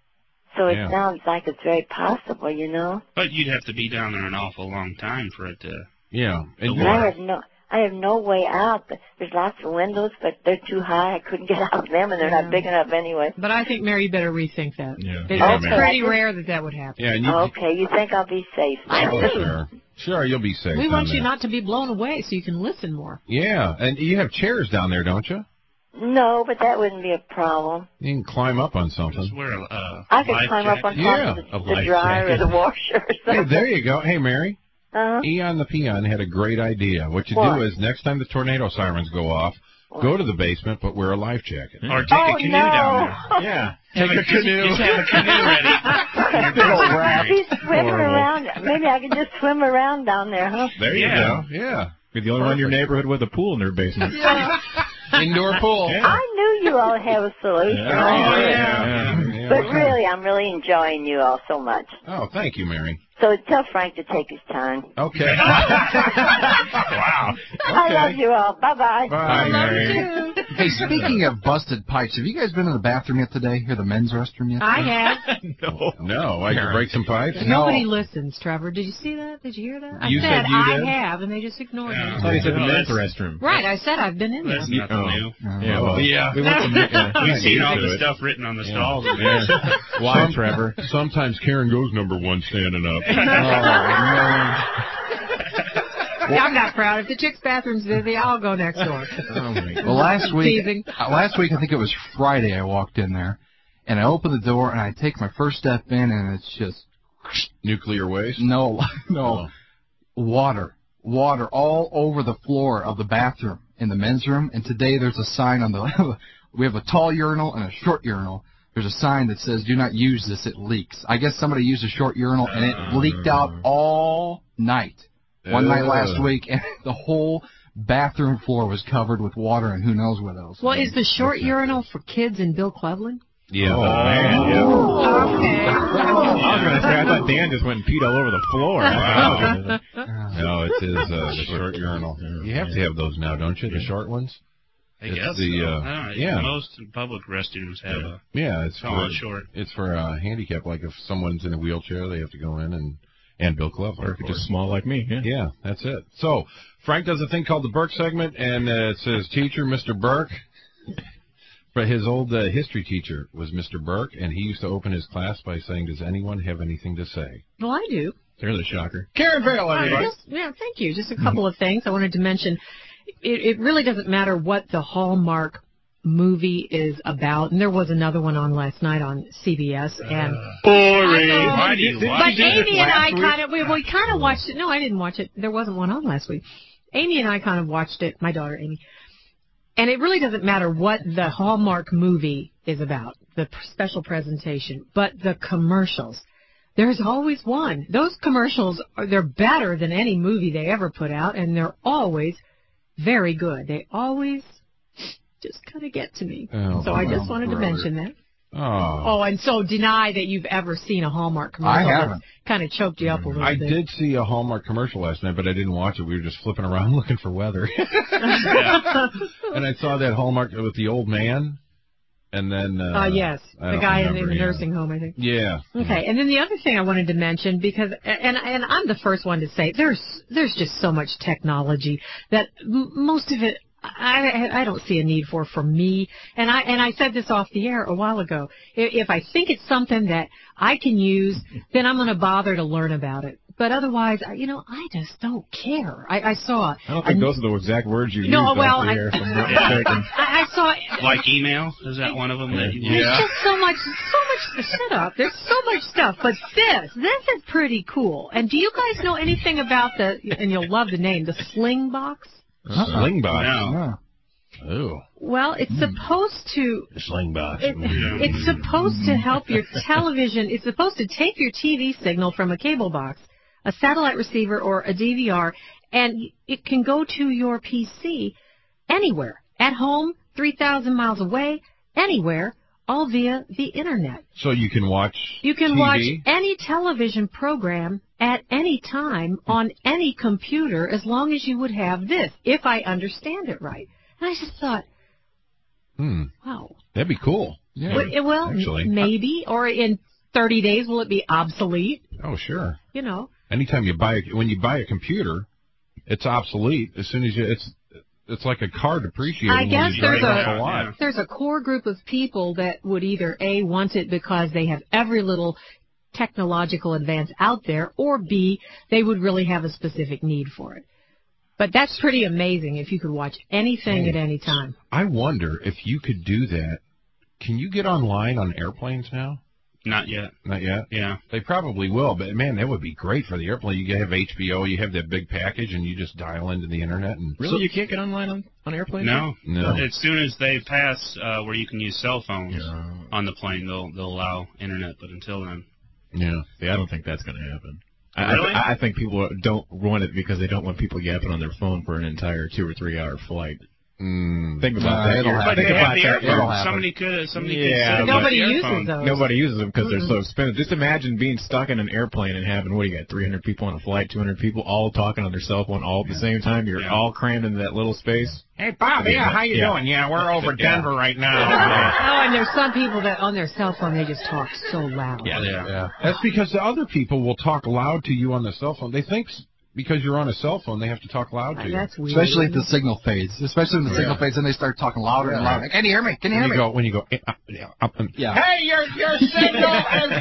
So it Yeah. sounds like it's very possible, you know. But you'd have to be down there an awful long time for it to Yeah. And And I have no, I have no way out. There's lots of windows, but they're too high. I couldn't get out of them, and they're Yeah. not big enough anyway. But I think, Mary, you better rethink that. Yeah. It's, Yeah, it's Mary. pretty rare that that would happen. Yeah, and you, Okay, you think I'll be safe? oh, sure. Sure, you'll be safe. We down want you there. not to be blown away so you can listen more. Yeah, and you have chairs down there, don't you? No, but that wouldn't be a problem. You can climb up on something. Just wear a, uh, I could life climb jacket. up on top Yeah, of the, a the life dryer jacket. or the washer or Hey, something. there you go. Hey, Mary. Uh-huh. Eon the Peon had a great idea. What you What? do is next time the tornado sirens go off, go to the basement, but wear a life jacket. Or take Oh, a canoe no. down there. Yeah. Take a canoe. Just have a canoe ready. Big old raft. He's swimming Horrible. around. Maybe I can just swim around down there, huh? There you Yeah. go. Yeah. Be the only one in your neighborhood with a pool in their basement. Indoor pool. I knew you all have a solution. Yeah. I Oh, knew it. yeah. Yeah. But really, I'm really enjoying you all so much. Oh, thank you, Mary. So tell Frank to take his time. Okay. Wow. I love you all. Bye-bye. Bye, Mary. Hey, speaking of busted pipes, have you guys been to the bathroom yet today? Or the men's restroom yet? I have. No. No, I can break some pipes. Nobody listens, Trevor. Did you see that? Did you hear that? I You said, said you I did? have, and they just ignored Yeah. me. I thought he said the Well, men's that's- restroom. Right, I said I've been in there. That's nothing Oh. new. Yeah, well, Yeah. we want some. Yeah, We've not seen used all to the it. stuff written on the Yeah. stalls. Yeah. Why, Some- Trevor? Sometimes Karen goes number one standing up. Yeah, I'm not proud. If the chick's bathroom's busy, I'll go next door. Oh my God. Well, last week, Teasing. uh, last week I think it was Friday. I walked in there, and I opened the door, and I take my first step in, and it's just Nuclear waste? no, no, water, water all over the floor of the bathroom in the men's room. And today there's a sign on the. We have a tall urinal and a short urinal. There's a sign that says, "Do not use this; it leaks." I guess somebody used a short urinal, and it leaked out all night. One night last Ugh. week, and the whole bathroom floor was covered with water, and who knows what else. Well, is the short urinal for kids in Bill Cleveland? Yeah. Oh, man. Yeah. Okay. I was going to say, I thought Dan just went and peed all over the floor. Wow. No, it is uh, the short urinal. You have to have those now, don't you? The short ones? I It's guess the, so. uh, I don't know. yeah. Most public restrooms have a Yeah, it's tall for and short. it's for uh, handicap. Like if someone's in a wheelchair, they have to go in and and Bill Cleveland. Or if you're just small like me. Yeah. Yeah, that's it. So Frank does a thing called the Burke segment, and uh, it says teacher Mister Burke. But his old uh, history teacher was Mister Burke, and he used to open his class by saying, "Does anyone have anything to say?" Well, I do. There's a shocker. Karen Vale, Uh, everybody. just, yeah, thank you. Just a couple of things I wanted to mention. It, it really doesn't matter what the Hallmark movie is about, and there was another one on last night on C B S, and Boring. I know. Why do you but watch it? Amy and I last kind of we, we kind of watched it. No, I didn't watch it. There wasn't one on last week. Amy and I kind of watched it. My daughter Amy, and it really doesn't matter what the Hallmark movie is about, the p- special presentation, but the commercials. There's always one. Those commercials are they're better than any movie they ever put out, and they're always very good. They always just kind of get to me. Oh, so I well, just wanted to brother. mention that. Oh, Oh, and so deny that you've ever seen a Hallmark commercial. I haven't. Kind of choked you up a little I bit. did see a Hallmark commercial last night, but I didn't watch it. We were just flipping around looking for weather. And I saw that Hallmark with the old man, and then uh, Uh, yes, I the don't guy in, in remember, the yeah. nursing home, I think. Yeah. Okay, and then the other thing I wanted to mention, because and and I'm the first one to say there's there's just so much technology that m- most of it I I don't see a need for for me. And I and I said this off the air a while ago. If, if I think it's something that I can use, then I'm going to bother to learn about it. But otherwise, I- you know, I just don't care. I, I saw. I don't think those are the exact words you No, used well, off the I- air from what Yeah. you're taking. I, I saw. Like email? Is that one of them that you There's just so much, so much. Shut up. There's so much stuff, but this, this is pretty cool. And do you guys know anything about the? And you'll love the name, the Sling Box. Sling box. No. Oh, Well, it's supposed to. the sling box. It, it's supposed to help your television. It's supposed to take your T V signal from a cable box, a satellite receiver, or a D V R, and it can go to your P C anywhere, at home, three thousand miles away, anywhere, all via the internet. So you can watch. You can T V? watch any television program at any time on any computer as long as you would have this, if I understand it right. And I just thought, Hmm. wow. That'd be cool. Yeah. Well, it- well, actually. maybe, or in thirty days will it be obsolete? Oh, sure. You know. Anytime you buy, when you buy a computer, it's obsolete as soon as you it's it's like a car depreciating. I guess when you there's drive off a, a lot. there's a core group of people that would either A, want it because they have every little technological advance out there, or B, they would really have a specific need for it. But that's pretty amazing if you could watch anything Hey, at any time. I wonder if you could do that. Can you get online on airplanes now? Not yet. Not yet? Yeah. They probably will, but man, that would be great for the airplane. You have H B O, you have that big package, and you just dial into the internet. And Really? So you can't get online on, on airplanes? No. No. As soon as they pass uh, where you can use cell phones yeah. on the plane, they'll they'll allow internet. But until then, yeah. See, I don't think that's going to happen. I, Really? I, I think people don't want it because they don't want people yapping on their phone for an entire two or three hour flight. Mm. Think about Uh, that. it'll Think happen. about the that. earphones. Somebody could. Somebody Yeah, could. but Nobody the uses earphone. those. Nobody uses them because Mm-mm. they're so expensive. Just imagine being stuck in an airplane and having, what do you got, three hundred people on a flight, two hundred people all talking on their cell phone all at the same time. You're Yeah. all crammed into that little space. Hey, Bob, yeah, how you Yeah. doing? Yeah, we're over Yeah. Denver right now. Oh, and there's some people that on their cell phone, they just talk so loud. Yeah, Yeah. Yeah. That's because the other people will talk loud to you on the cell phone. They think s- because you're on a cell phone, they have to talk loud to you. That's weird. Especially if the signal fades. Especially when the Yeah. signal fades, then they start talking louder and Yeah. louder. Can you hear me? Can you When hear you me? go, when you go, eh, up, yeah, up and, Yeah. hey, your your signal is.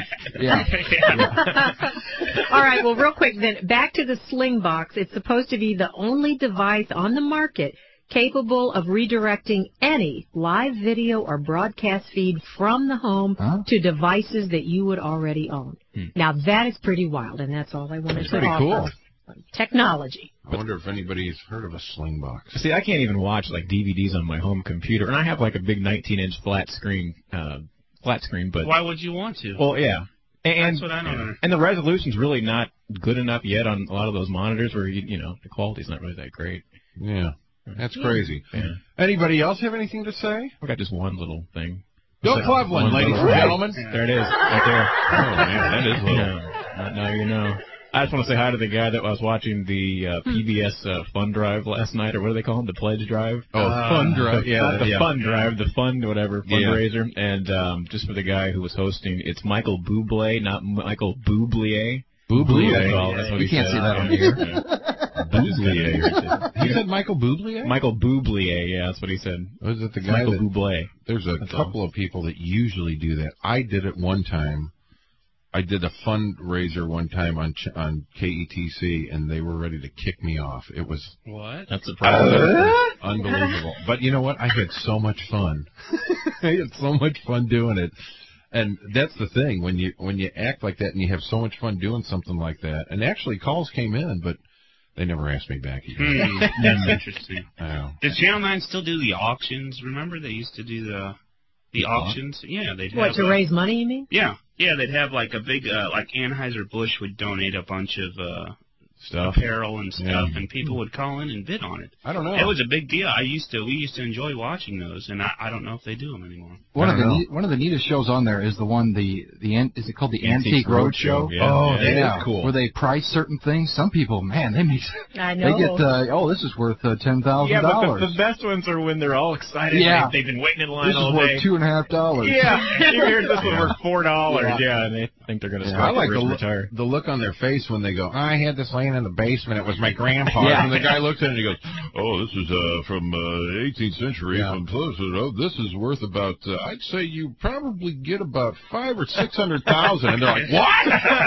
Yeah. All right, well, real quick then, back to the Sling Box. It's supposed to be the only device on the market capable of redirecting any live video or broadcast feed from the home Huh? to devices that you would already own. Hmm. Now, that is pretty wild, and that's all I wanted That's to pretty offer. cool. Technology. I wonder if anybody's heard of a Sling Box. See, I can't even watch like D V Ds on my home computer, and I have like a big nineteen inch flat screen, uh, flat screen. But Why would you want to? well, yeah, and That's what I don't understand. and the resolution's really not good enough yet on a lot of those monitors, where you you know the quality's not really that great. Yeah, that's crazy. Yeah. Anybody else have anything to say? I got just one little thing. Go Just Cleveland, one ladies little- and gentlemen. There it is, right there. Oh man, that is little. Yeah. Now- Now you know. I just want to say hi to the guy that was watching the uh, P B S uh, Fund Drive last night, or what do they call them? The Pledge Drive? Oh, uh, Fund Drive, the, yeah, not the yeah. Fund Drive, the Fund, whatever, Yeah. fundraiser. And um, just for the guy who was hosting, it's Michael Bublé, not Michael Bublé. Bublé. That's all. That's what You he can't said. see that on Yeah. here. Yeah. Bublé. He said Michael Bublé? Michael Bublé, yeah, that's what he said. Was it the It's guy Michael that, Bublé. There's a That's couple of people that usually do that. I did it one time. I did a fundraiser one time on Ch- on K E T C, and they were ready to kick me off. It was What? That's surprising. uh, unbelievable. But you know what? I had so much fun. I had so much fun doing it. And that's the thing, when you when you act like that and you have so much fun doing something like that. And actually, calls came in, but they never asked me back again. Hmm, that's interesting. Oh. Does Channel nine still do the auctions? Remember they used to do the the auctions? Yeah, they'd What, have to uh, raise money, you mean? Yeah, yeah, they'd have like a big uh, like Anheuser-Busch would donate a bunch of uh Stuff. apparel and stuff, Yeah. and people would call in and bid on it. I don't know. It was a big deal. I used to we used to enjoy watching those, and I, I don't know if they do them anymore. One I of the don't know. neat, one of the neatest shows on there is the one the the an- is it called the Antique Antique Roadshow? Roadshow? Yeah. Oh, Yeah, yeah, that is cool. Where they price certain things. Some people, man, they make I they know. get uh, oh, this is worth uh, ten thousand Yeah, but dollars. the, the best ones are when they're all excited. Yeah. They, they've been waiting in line This all is worth day. two and a half dollars. Yeah, you hear this one Yeah. worth four dollars. Yeah. Yeah. and they think they're going to Yeah, strike I like it the, rich and look, retire. the look on their face when they go, I had this laying in the basement. It was my grandpa's. Yeah. And the guy looks at it and he goes, oh, this is uh, from uh, eighteenth century. Yeah. From close. Oh, this is worth about, uh, I'd say you probably get about five or six hundred thousand. And they're like, what?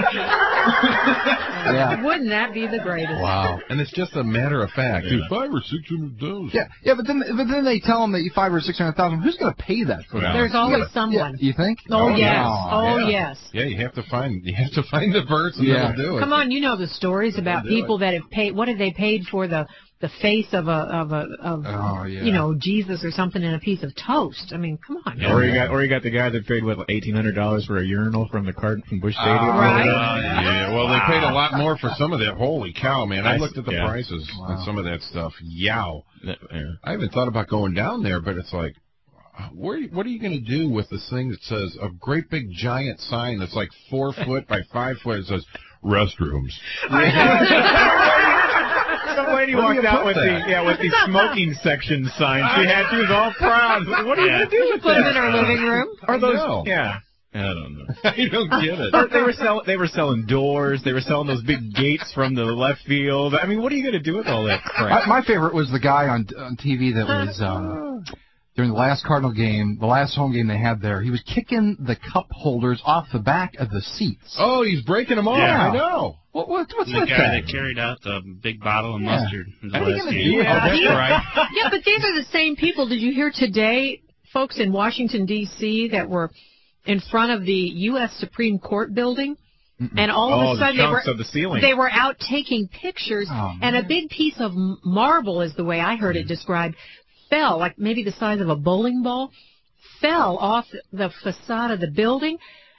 Yeah. Wouldn't that be the greatest? Wow. And it's just a matter of fact. Dude, five or six hundred thousand. Yeah, yeah, but then but then they tell them that you five or six hundred thousand. Who's going to pay that for that? There's always someone. Yeah, you think? Oh, Oh, yes. yeah. Oh, Yeah. yes. Yeah, you have to find you have to find the person Yeah. that'll do it. Come on, you know the stories about do people that have paid. What have they paid for the the face of a of a of Oh, yeah. you know Jesus or something in a piece of toast? I mean, come on. Yeah, or you got, or you got the guy that paid what eighteen hundred dollars for a urinal from the cart from Bush Stadium. Oh, Right. yeah, well, they paid a lot more for some of that. Holy cow, man. I Nice. looked at the Yeah. prices on some of that stuff. Yow. Yeah. I haven't thought about going down there, but it's like, where? What are you going to do with this thing that says a great big giant sign that's like four foot by five foot? It says restrooms. Some lady Where do walked you out put with that? the yeah with the smoking section sign. She had she was all proud. What are you Yeah. gonna do with Put them that? in our living room. Or those I know. yeah. I don't know. I don't get it. They were selling. They were selling doors. They were selling those big gates from the left field. I mean, what are you going to do with all that crap? My, my favorite was the guy on on T V that was um, during the last Cardinal game, the last home game they had there. He was kicking the cup holders off the back of the seats. Oh, he's breaking them off. Yeah. I know. What, what, what's the that guy thing? that carried out the big bottle of Yeah. mustard in the What are you last gonna game. do with Yeah, all that's that? right. Yeah, but these are the same people. Did you hear today, folks in Washington, D C, that were in front of the U S Supreme Court building? Mm-mm. And all of Oh, a the sudden they chunks were of the ceiling. they were out taking pictures, Oh, and a big piece of m- marble, is the way I heard it described, fell, like maybe the size of a bowling ball, fell off the facade of the building,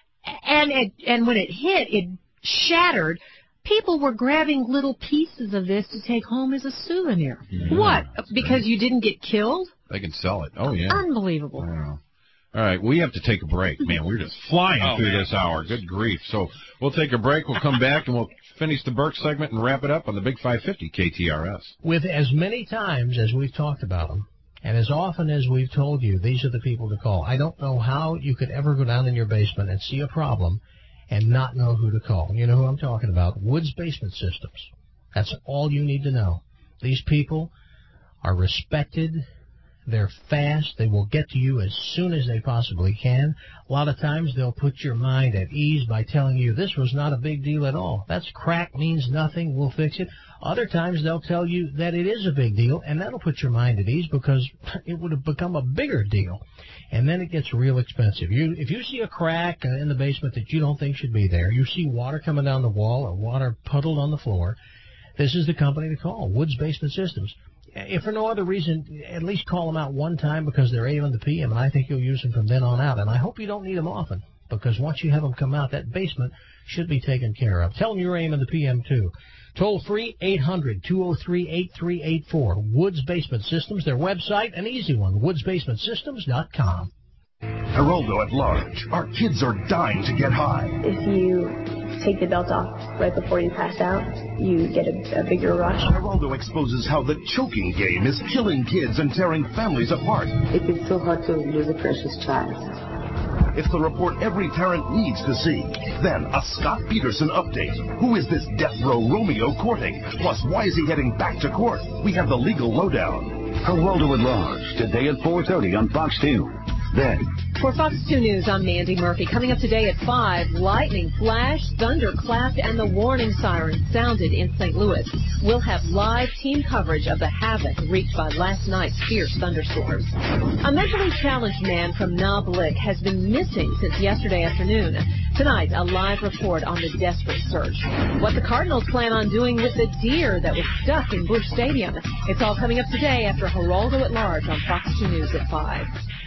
and it, and when it hit, it shattered. People were grabbing little pieces of this to take home as a souvenir. Yeah, What? Because you didn't get killed? They can sell it. Oh, yeah. Unbelievable. I don't know. All right, we have to take a break. Man, we're just flying Oh, through man. this hour. Good grief. So we'll take a break. We'll come back, and we'll finish the Burke segment and wrap it up on the Big five fifty K T R S. With as many times as we've talked about them, and as often as we've told you, these are the people to call. I don't know how you could ever go down in your basement and see a problem and not know who to call. You know who I'm talking about. Woods Basement Systems. That's all you need to know. These people are respected. They're fast. They will get to you as soon as they possibly can. A lot of times they'll put your mind at ease by telling you this was not a big deal at all. That's crack, means nothing. We'll fix it. Other times they'll tell you that it is a big deal, and that'll put your mind at ease because it would have become a bigger deal. And then it gets real expensive. You, if you see a crack in the basement that you don't think should be there, you see water coming down the wall or water puddled on the floor, this is the company to call, Woods Basement Systems. If for no other reason, at least call them out one time because they're A M to P M, and I think you'll use them from then on out. And I hope you don't need them often because once you have them come out, that basement should be taken care of. Tell them you're A M to P M, too. Toll free, eight hundred, two oh three, eight three eight four. Woods Basement Systems, their website, an easy one, woods basement systems dot com. Geraldo at large. Our kids are dying to get high. If you take the belt off right before you pass out, you get a, a bigger rush. Geraldo exposes how the choking game is killing kids and tearing families apart. It is so hard to lose a precious child. It's the report every parent needs to see. Then, a Scott Peterson update. Who is this death row Romeo courting? Plus, why is he heading back to court? We have the legal lowdown. Geraldo at Large, today at four thirty on Fox two. Then, for Fox two News, I'm Mandy Murphy. Coming up today at five, lightning flash, thunder clapped, and the warning siren sounded in Saint Louis. We'll have live team coverage of the havoc wreaked by last night's fierce thunderstorms. A mentally challenged man from Knob Lick has been missing since yesterday afternoon. Tonight, a live report on the desperate search. What the Cardinals plan on doing with the deer that was stuck in Busch Stadium. It's all coming up today after Geraldo at Large on Fox two News at five.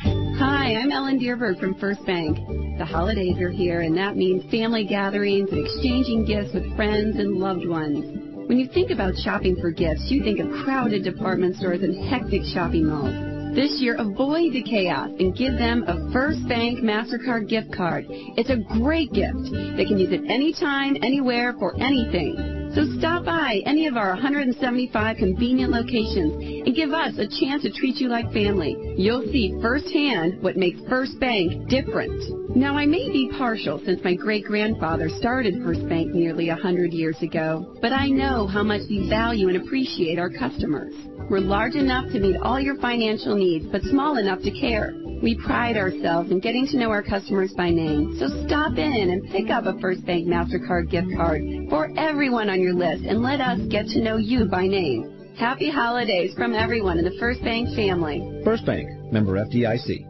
Hi, I'm Ellen Dearberg from First Bank. The holidays are here, and that means family gatherings and exchanging gifts with friends and loved ones. When you think about shopping for gifts, you think of crowded department stores and hectic shopping malls. This year, avoid the chaos and give them a First Bank MasterCard gift card. It's a great gift. They can use it anytime, anywhere, for anything. So stop by any of our one hundred seventy-five convenient locations and give us a chance to treat you like family. You'll see firsthand what makes First Bank different. Now, I may be partial since my great-grandfather started First Bank nearly one hundred years ago, but I know how much we value and appreciate our customers. We're large enough to meet all your financial needs, but small enough to care. We pride ourselves in getting to know our customers by name. So stop in and pick up a First Bank MasterCard gift card for everyone on your list and let us get to know you by name. Happy holidays from everyone in the First Bank family. First Bank, member F D I C.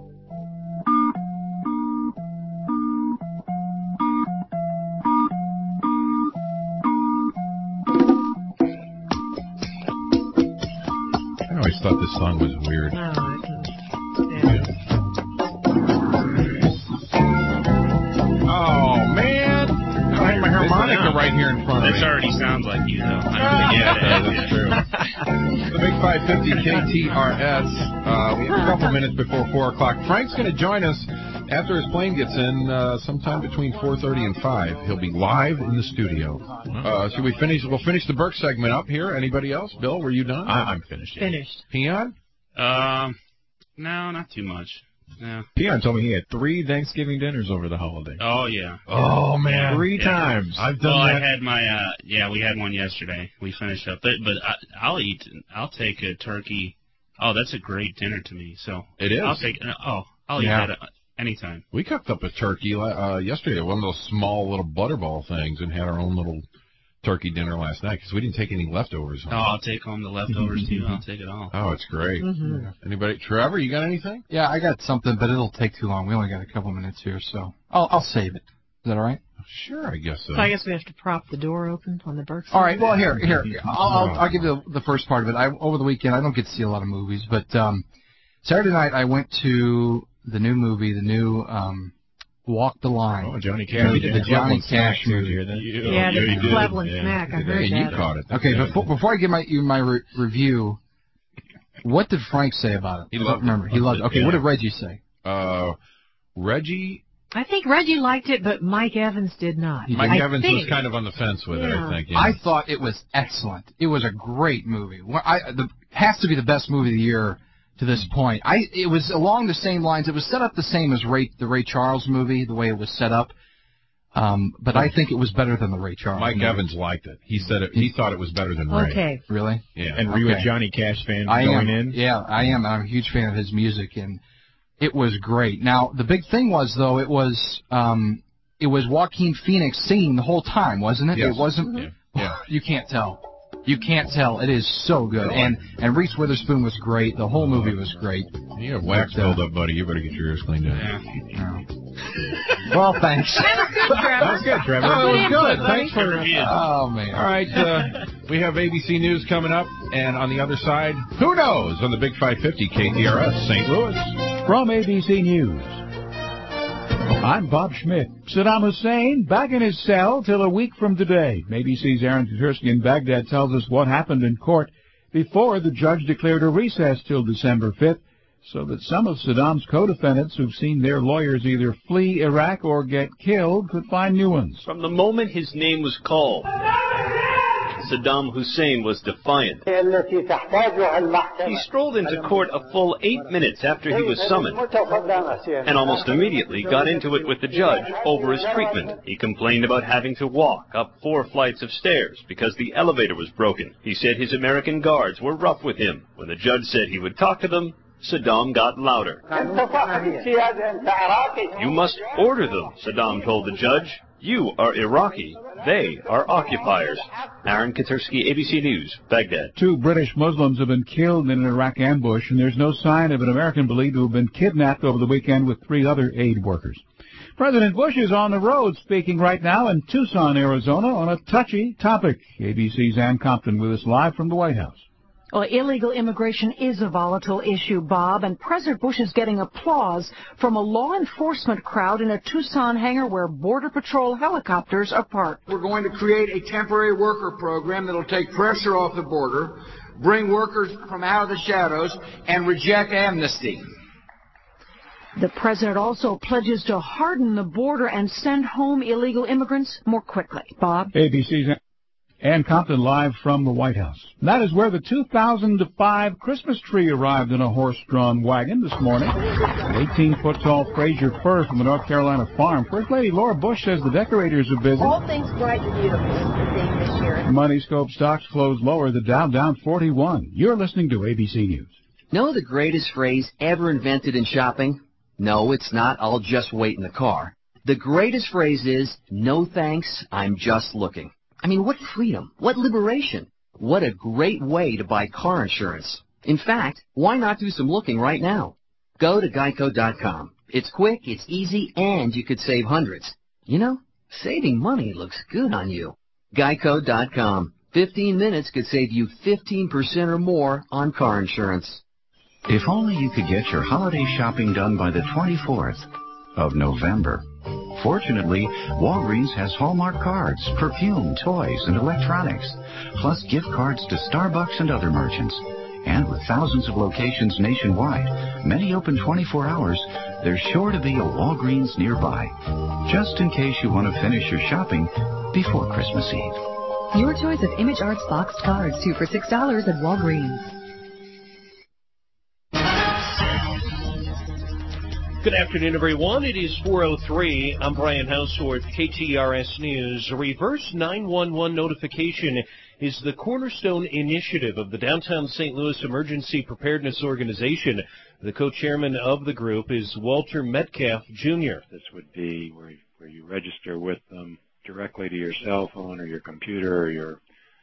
I always thought this song was weird. Oh, man. I have my harmonica right here in front of me. This already sounds like you, though. Yeah, that's true. The Big five fifty K T R S. Uh, we have a couple minutes before four o'clock. Frank's going to join us after his plane gets in uh, sometime between four thirty and five. He'll be live in the studio. Uh, should we finish? We'll finish the Burke segment up here. Anybody else? Bill, were you done? I, I'm finished. Finished. Peon? Um, no, not too much. Yeah. Peon told me he had three Thanksgiving dinners over the holiday. Oh, yeah. Oh, man. Three yeah. times. I've done well, that. I had my, uh, yeah, we had one yesterday. We finished up. But, but I, I'll eat, I'll take a turkey. Oh, that's a great dinner to me. So It is. I'll take, oh, I'll Yeah. eat that anytime. We cooked up a turkey uh, yesterday, one of those small little butterball things, and had our own little turkey dinner last night because we didn't take any leftovers home. Oh, I'll take home the leftovers, too. I'll take it all. Oh, it's great. Mm-hmm. Anybody? Trevor, you got anything? Yeah, I got something, but it'll take too long. We only got a couple minutes here, so I'll, I'll save it. Is that all right? Sure, I guess so. So I guess we have to prop the door open on the Burke side. All right, well, here, here. I'll, I'll, I'll give you the, the first part of it. I, over the weekend, I don't get to see a lot of movies, but um, Saturday night I went to the new movie, the new um, Walk the Line. Oh, Johnny Cash. The, the Johnny Cash movie. Yeah, the Cleveland Smack. I heard And you that. caught it. Okay, before, before I give my you my re- review, what did Frank say about it? He I don't loved it. remember. He loved it. Okay, Yeah. what did Reggie say? Uh, Reggie, I think Reggie liked it, but Mike Evans did not. Mike I Evans think. was kind of on the fence with it, Yeah. I think. Yeah. I thought it was excellent. It was a great movie. Well, I, the, has to be the best movie of the year to this point. I it was along the same lines. It was set up the same as Ray, the Ray Charles movie, the way it was set up. Um, but I think it was better than the Ray Charles. Mike movie. Evans liked it. He said it, he thought it was better than Ray. Okay. Really? Yeah. And were you Okay. a Johnny Cash fan I going am. in? Yeah, I am. I'm a huge fan of his music, and it was great. Now, the big thing was, though, it was um, it was Joaquin Phoenix singing the whole time, wasn't it? Yes. It wasn't. Yeah. Yeah. You can't tell. You can't tell. It is so good. And and Reese Witherspoon was great. The whole movie was great. You have wax But, uh, buildup, buddy. You better get your ears cleaned out. Yeah. Well, thanks. That was good, Trevor. That was good, Trevor. Oh, Good good. input, Thanks for. buddy. Oh man. All right, uh, we have A B C News coming up, and on the other side, who knows, on the Big five fifty K T R S, Saint Louis. From A B C News, I'm Bob Schmidt. Saddam Hussein back in his cell till a week from today. A B C's Aaron Katursky in Baghdad tells us what happened in court before the judge declared a recess till December fifth, so that some of Saddam's co-defendants who've seen their lawyers either flee Iraq or get killed could find new ones. From the moment his name was called, Saddam Hussein was defiant. He strolled into court a full eight minutes after he was summoned, and almost immediately got into it with the judge over his treatment. He complained about having to walk up four flights of stairs because the elevator was broken. He said his American guards were rough with him. When the judge said he would talk to them, Saddam got louder. You must order them, Saddam told the judge. You are Iraqi. They are occupiers. Aaron Katursky, A B C News, Baghdad. Two British Muslims have been killed in an Iraq ambush, and there's no sign of an American believed to have been kidnapped over the weekend with three other aid workers. President Bush is on the road speaking right now in Tucson, Arizona, on a touchy topic. A B C's Ann Compton with us live from the White House. Well, illegal immigration is a volatile issue, Bob, and President Bush is getting applause from a law enforcement crowd in a Tucson hangar where Border Patrol helicopters are parked. We're going to create a temporary worker program that will take pressure off the border, bring workers from out of the shadows, and reject amnesty. The president also pledges to harden the border and send home illegal immigrants more quickly. Bob? A B C's Ann Compton live from the White House. That is where the two thousand five Christmas tree arrived in a horse-drawn wagon this morning. An eighteen-foot tall Fraser fir from a North Carolina farm. First Lady Laura Bush says the decorators are busy. All things bright and beautiful is the theme this year. Moneyscope stocks closed lower. The Dow down forty-one. You're listening to A B C News. Know the greatest phrase ever invented in shopping? No, it's not, I'll just wait in the car. The greatest phrase is, no thanks, I'm just looking. I mean, what freedom, what liberation, what a great way to buy car insurance. In fact, why not do some looking right now? Go to geico dot com. It's quick, it's easy, and you could save hundreds. You know, saving money looks good on you. geico dot com. fifteen minutes could save you fifteen percent or more on car insurance. If only you could get your holiday shopping done by the twenty-fourth of November. Fortunately, Walgreens has Hallmark cards, perfume, toys, and electronics, plus gift cards to Starbucks and other merchants. And with thousands of locations nationwide, many open twenty-four hours, there's sure to be a Walgreens nearby, just in case you want to finish your shopping before Christmas Eve. Your choice of Image Arts boxed cards, two for six dollars at Walgreens. Good afternoon, everyone. It is four oh three. I'm Brian Houseworth, K T R S News. A reverse nine one one notification is the cornerstone initiative of the Downtown Saint Louis Emergency Preparedness Organization. The co-chairman of the group is Walter Metcalf, Junior This would be where you, where you register with them directly to your cell phone or your computer or your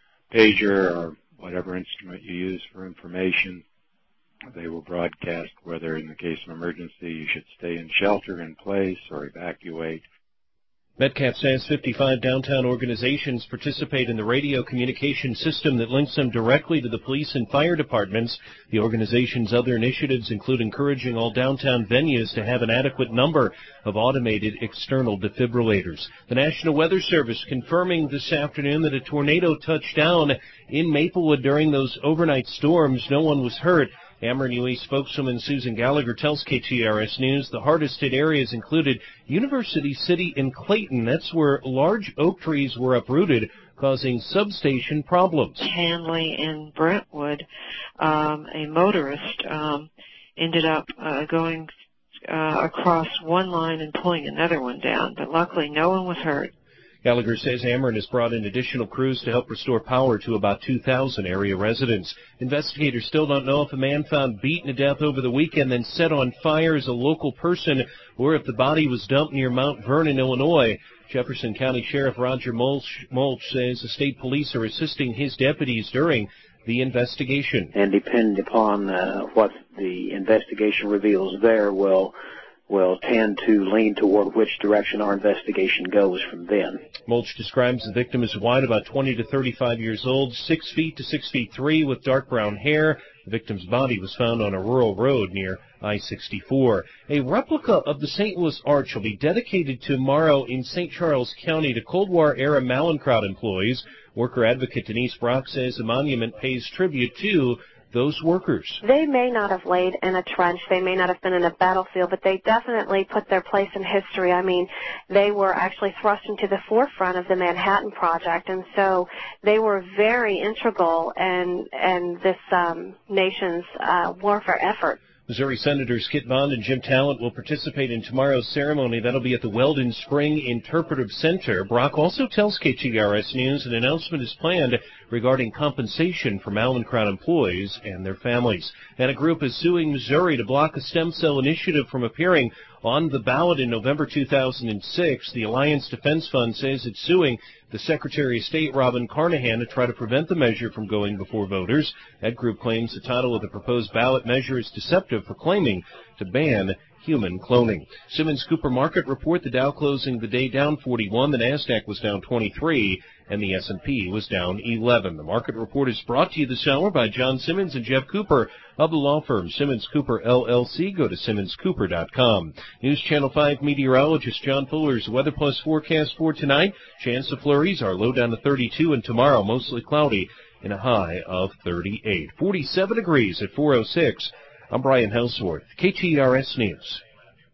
pager or whatever instrument you use for information. They will broadcast whether, in the case of emergency, you should stay in shelter in place or evacuate. Metcalf says fifty-five downtown organizations participate in the radio communication system that links them directly to the police and fire departments. The organization's other initiatives include encouraging all downtown venues to have an adequate number of automated external defibrillators. The National Weather Service confirming this afternoon that a tornado touched down in Maplewood during those overnight storms. No one was hurt. Ameren U A spokeswoman Susan Gallagher tells K T R S News the hardest hit areas included University City and Clayton. That's where large oak trees were uprooted, causing substation problems. Hanley and Brentwood, um, a motorist um, ended up uh, going uh, across one line and pulling another one down, but luckily no one was hurt. Gallagher says Ameren has brought in additional crews to help restore power to about two thousand area residents. Investigators still don't know if a man found beaten to death over the weekend then set on fire is a local person or if the body was dumped near Mount Vernon, Illinois. Jefferson County Sheriff Roger Mulch, Mulch says the state police are assisting his deputies during the investigation. And depending upon uh, what the investigation reveals there will will tend to lean toward which direction our investigation goes from then. Mulch describes the victim as white, about twenty to thirty-five years old, six feet to six feet three, with dark brown hair. The victim's body was found on a rural road near I sixty-four. A replica of the Saint Louis Arch will be dedicated tomorrow in Saint Charles County to Cold War-era Mallinckrodt employees. Worker advocate Denise Brock says the monument pays tribute to those workers. They may not have laid in a trench, they may not have been in a battlefield, but they definitely put their place in history. I mean, they were actually thrust into the forefront of the Manhattan Project, and so they were very integral in, in this um, nation's uh, warfare effort. Missouri Senators Kit Bond and Jim Talent will participate in tomorrow's ceremony. That'll be at the Weldon Spring Interpretive Center. Brock also tells K T R S News an announcement is planned regarding compensation for Mallinckrodt employees and their families. And a group is suing Missouri to block a stem cell initiative from appearing on the ballot in November two thousand six. The Alliance Defense Fund says it's suing the Secretary of State, Robin Carnahan, to try to prevent the measure from going before voters. That group claims the title of the proposed ballot measure is deceptive for claiming to ban human cloning. Simmons Cooper Market Report, the Dow closing the day down forty-one, the NASDAQ was down twenty-three, and the S and P was down eleven. The Market Report is brought to you this hour by John Simmons and Jeff Cooper of the law firm Simmons Cooper, L L C. Go to simmons cooper dot com. News Channel five meteorologist John Fuller's Weather Plus forecast for tonight. Chance of flurries, our low down to thirty-two, and tomorrow mostly cloudy and a high of thirty-eight. forty-seven degrees at four oh six. I'm Brian Houseworth, K T R S News.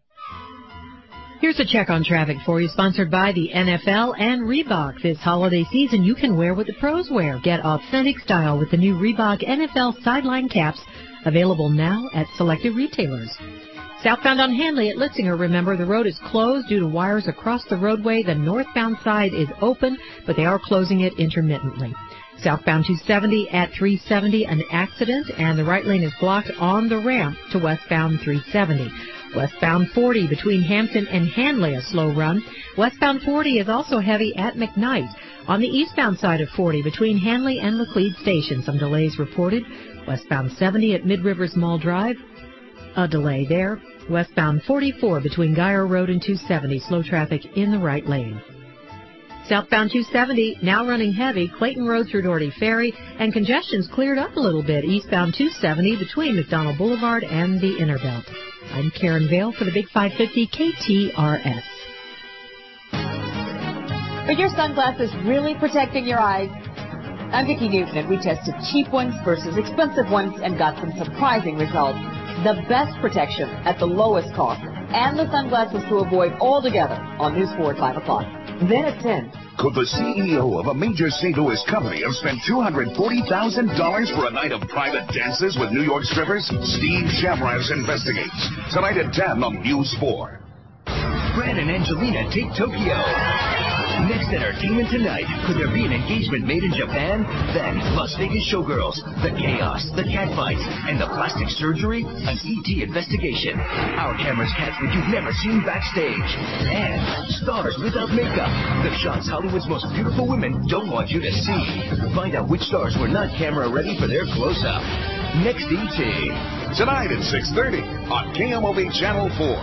Here's a check on traffic for you, sponsored by the N F L and Reebok. This holiday season, you can wear what the pros wear. Get authentic style with the new Reebok N F L sideline caps, available now at selected retailers. Southbound on Hanley at Litzinger, remember, the road is closed due to wires across the roadway. The northbound side is open, but they are closing it intermittently. Southbound two seventy at three seventy, an accident, and the right lane is blocked on the ramp to westbound three seventy. Westbound forty between Hampton and Hanley, a slow run. Westbound forty is also heavy at McKnight. On the eastbound side of forty between Hanley and Laclede Station, some delays reported. Westbound seventy at Mid-Rivers Mall Drive, a delay there. Westbound forty-four between Geyer Road and two seventy, slow traffic in the right lane. Southbound two seventy, now running heavy, Clayton Road through Doherty Ferry, and congestion's cleared up a little bit. Eastbound two seventy between McDonald Boulevard and the Inner Belt. I'm Karen Vale for the Big five fifty K T R S. Are your sunglasses really protecting your eyes? I'm Vicki Newton, and we tested cheap ones versus expensive ones and got some surprising results. The best protection at the lowest cost, and the sunglasses to avoid altogether on News four at five o'clock. Then at ten. Could the C E O of a major Saint Louis company have spent two hundred forty thousand dollars for a night of private dances with New York strippers? Steve Shamraz investigates. Tonight at ten on News four. Fred and Angelina take Tokyo. Next entertainment tonight. Could there be an engagement made in Japan? Then Las Vegas Showgirls, the chaos, the catfights, and the plastic surgery? An E T investigation. Our cameras catch what you've never seen backstage. And stars without makeup. The shots Hollywood's most beautiful women don't want you to see. Find out which stars were not camera ready for their close-up. Next E T. Tonight at six thirty on K M O V Channel four.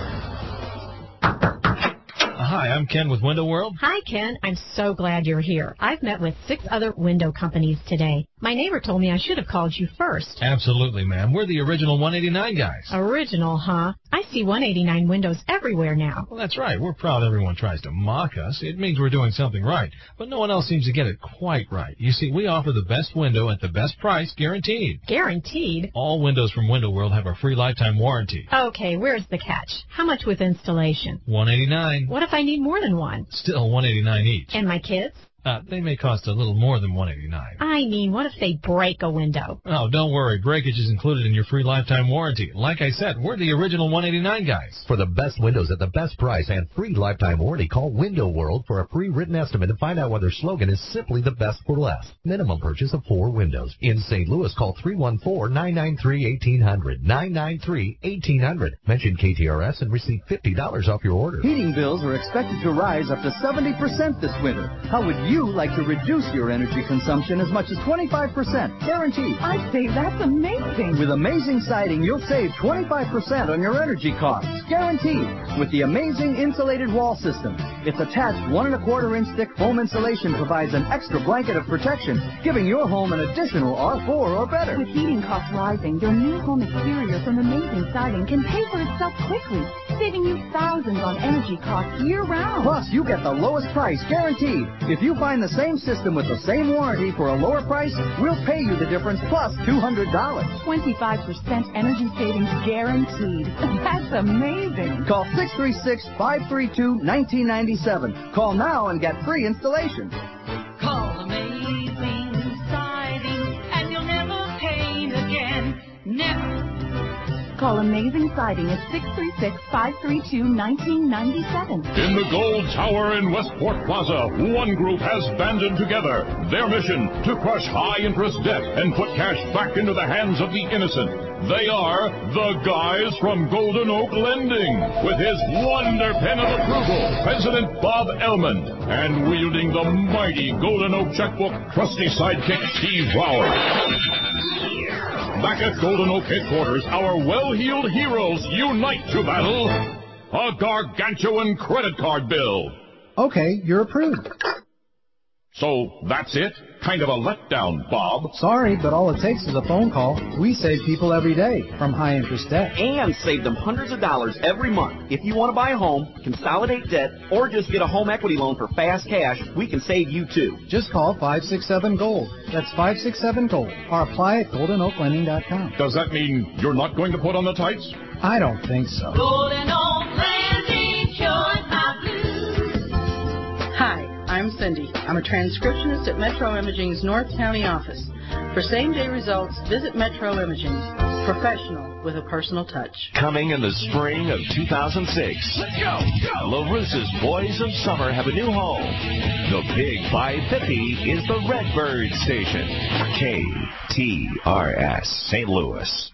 Hi, I'm Ken with Window World. Hi, Ken. I'm so glad you're here. I've met with six other window companies today. My neighbor told me I should have called you first. Absolutely, ma'am. We're the original one eighty-nine guys. Original, huh? I see one eighty-nine windows everywhere now. Well, that's right. We're proud everyone tries to mock us. It means we're doing something right. But no one else seems to get it quite right. You see, we offer the best window at the best price, guaranteed. Guaranteed? All windows from Window World have a free lifetime warranty. Okay, where's the catch? How much with installation? one eighty-nine. What if I need more than one? Still one eighty-nine each. And my kids? Uh, they may cost a little more than one eighty-nine. I mean, what if they break a window? Oh, don't worry. Breakage is included in your free lifetime warranty. Like I said, we're the original one eighty-nine guys. For the best windows at the best price and free lifetime warranty, call Window World for a free written estimate and find out why their slogan is simply the best for less. Minimum purchase of four windows. In Saint Louis, call three one four, nine nine three, one eight hundred. nine nine three, one eight hundred. Mention K T R S and receive fifty dollars off your order. Heating bills are expected to rise up to seventy percent this winter. How would you like to reduce your energy consumption as much as twenty-five percent? Guaranteed. I say that's amazing. With Amazing Siding, you'll save twenty-five percent on your energy costs. Guaranteed. With the Amazing Insulated Wall System. Its attached one and a quarter inch thick foam insulation provides an extra blanket of protection, giving your home an additional R four or better. With heating costs rising, your new home exterior from Amazing Siding can pay for itself quickly, saving you thousands on energy costs year-round. Plus, you get the lowest price guaranteed. If you find the same system with the same warranty for a lower price, we'll pay you the difference plus two hundred dollars. twenty-five percent energy savings guaranteed. That's amazing. Call six three six, five three two, one nine nine seven. Call now and get free installation. Call Amazing Siding and you'll never paint again. Never. Call Amazing Siding at six three six, five three two, one nine nine seven. In the Gold Tower in Westport Plaza, one group has banded together. Their mission, to crush high-interest debt and put cash back into the hands of the innocent. They are the guys from Golden Oak Lending. With his wonder pen of approval, President Bob Ellman. And wielding the mighty Golden Oak checkbook, trusty sidekick Steve Brower. Back at Golden Oak headquarters, our well-heeled heroes unite to battle a gargantuan credit card bill. Okay, you're approved. So that's it? Kind of a letdown, Bob. Sorry, but all it takes is a phone call. We save people every day from high-interest debt. And save them hundreds of dollars every month. If you want to buy a home, consolidate debt, or just get a home equity loan for fast cash, we can save you too. Just call five six seven GOLD. That's five six seven GOLD. Or apply at golden oak lending dot com. Does that mean you're not going to put on the tights? I don't think so. Golden Oak Lending cures my blues. Hi. I'm Cindy. I'm a transcriptionist at Metro Imaging's North County office. For same-day results, visit Metro Imaging. Professional with a personal touch. Coming in the spring of two thousand six. Let's go! Go! LaRussa's Boys of Summer have a new home. The Big five fifty is the Redbird Station. K T R S Saint Louis.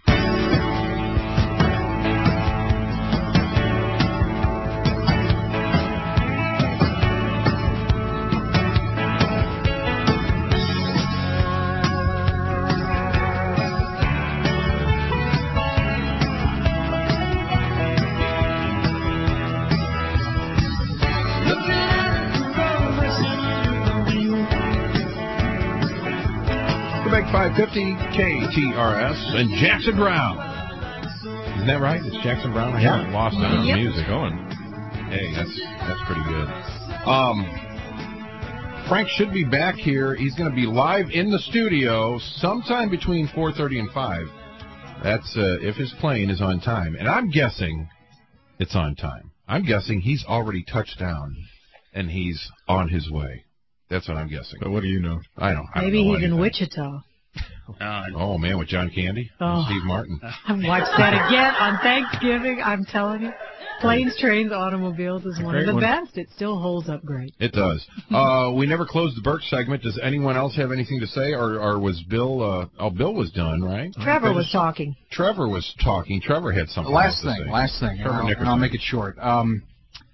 five fifty K T R S and Jackson Brown. Isn't that right? It's Jackson Brown? I Yeah. haven't lost that Yep. music going. Hey, that's that's pretty good. Um, Frank should be back here. He's going to be live in the studio sometime between four thirty and five. That's uh, if his plane is on time. And I'm guessing it's on time. I'm guessing he's already touched down and he's on his way. That's what I'm guessing. But what do you know? I don't. I Maybe don't know he's in anything. Wichita. Uh, Oh man, with John Candy, Oh. and Steve Martin. I watched that again on Thanksgiving. I'm telling you, Planes, Trains, Automobiles is one of Great the one. best. It still holds up great. It does. Uh, we never closed the Burke segment. Does anyone else have anything to say, or, or was Bill? Uh, oh, Bill was done, right? Trevor was talking. Trevor was talking. Trevor had something. Last else to thing, say. last thing, and Trevor I'll, and Nickerson. I'll make it short. Um,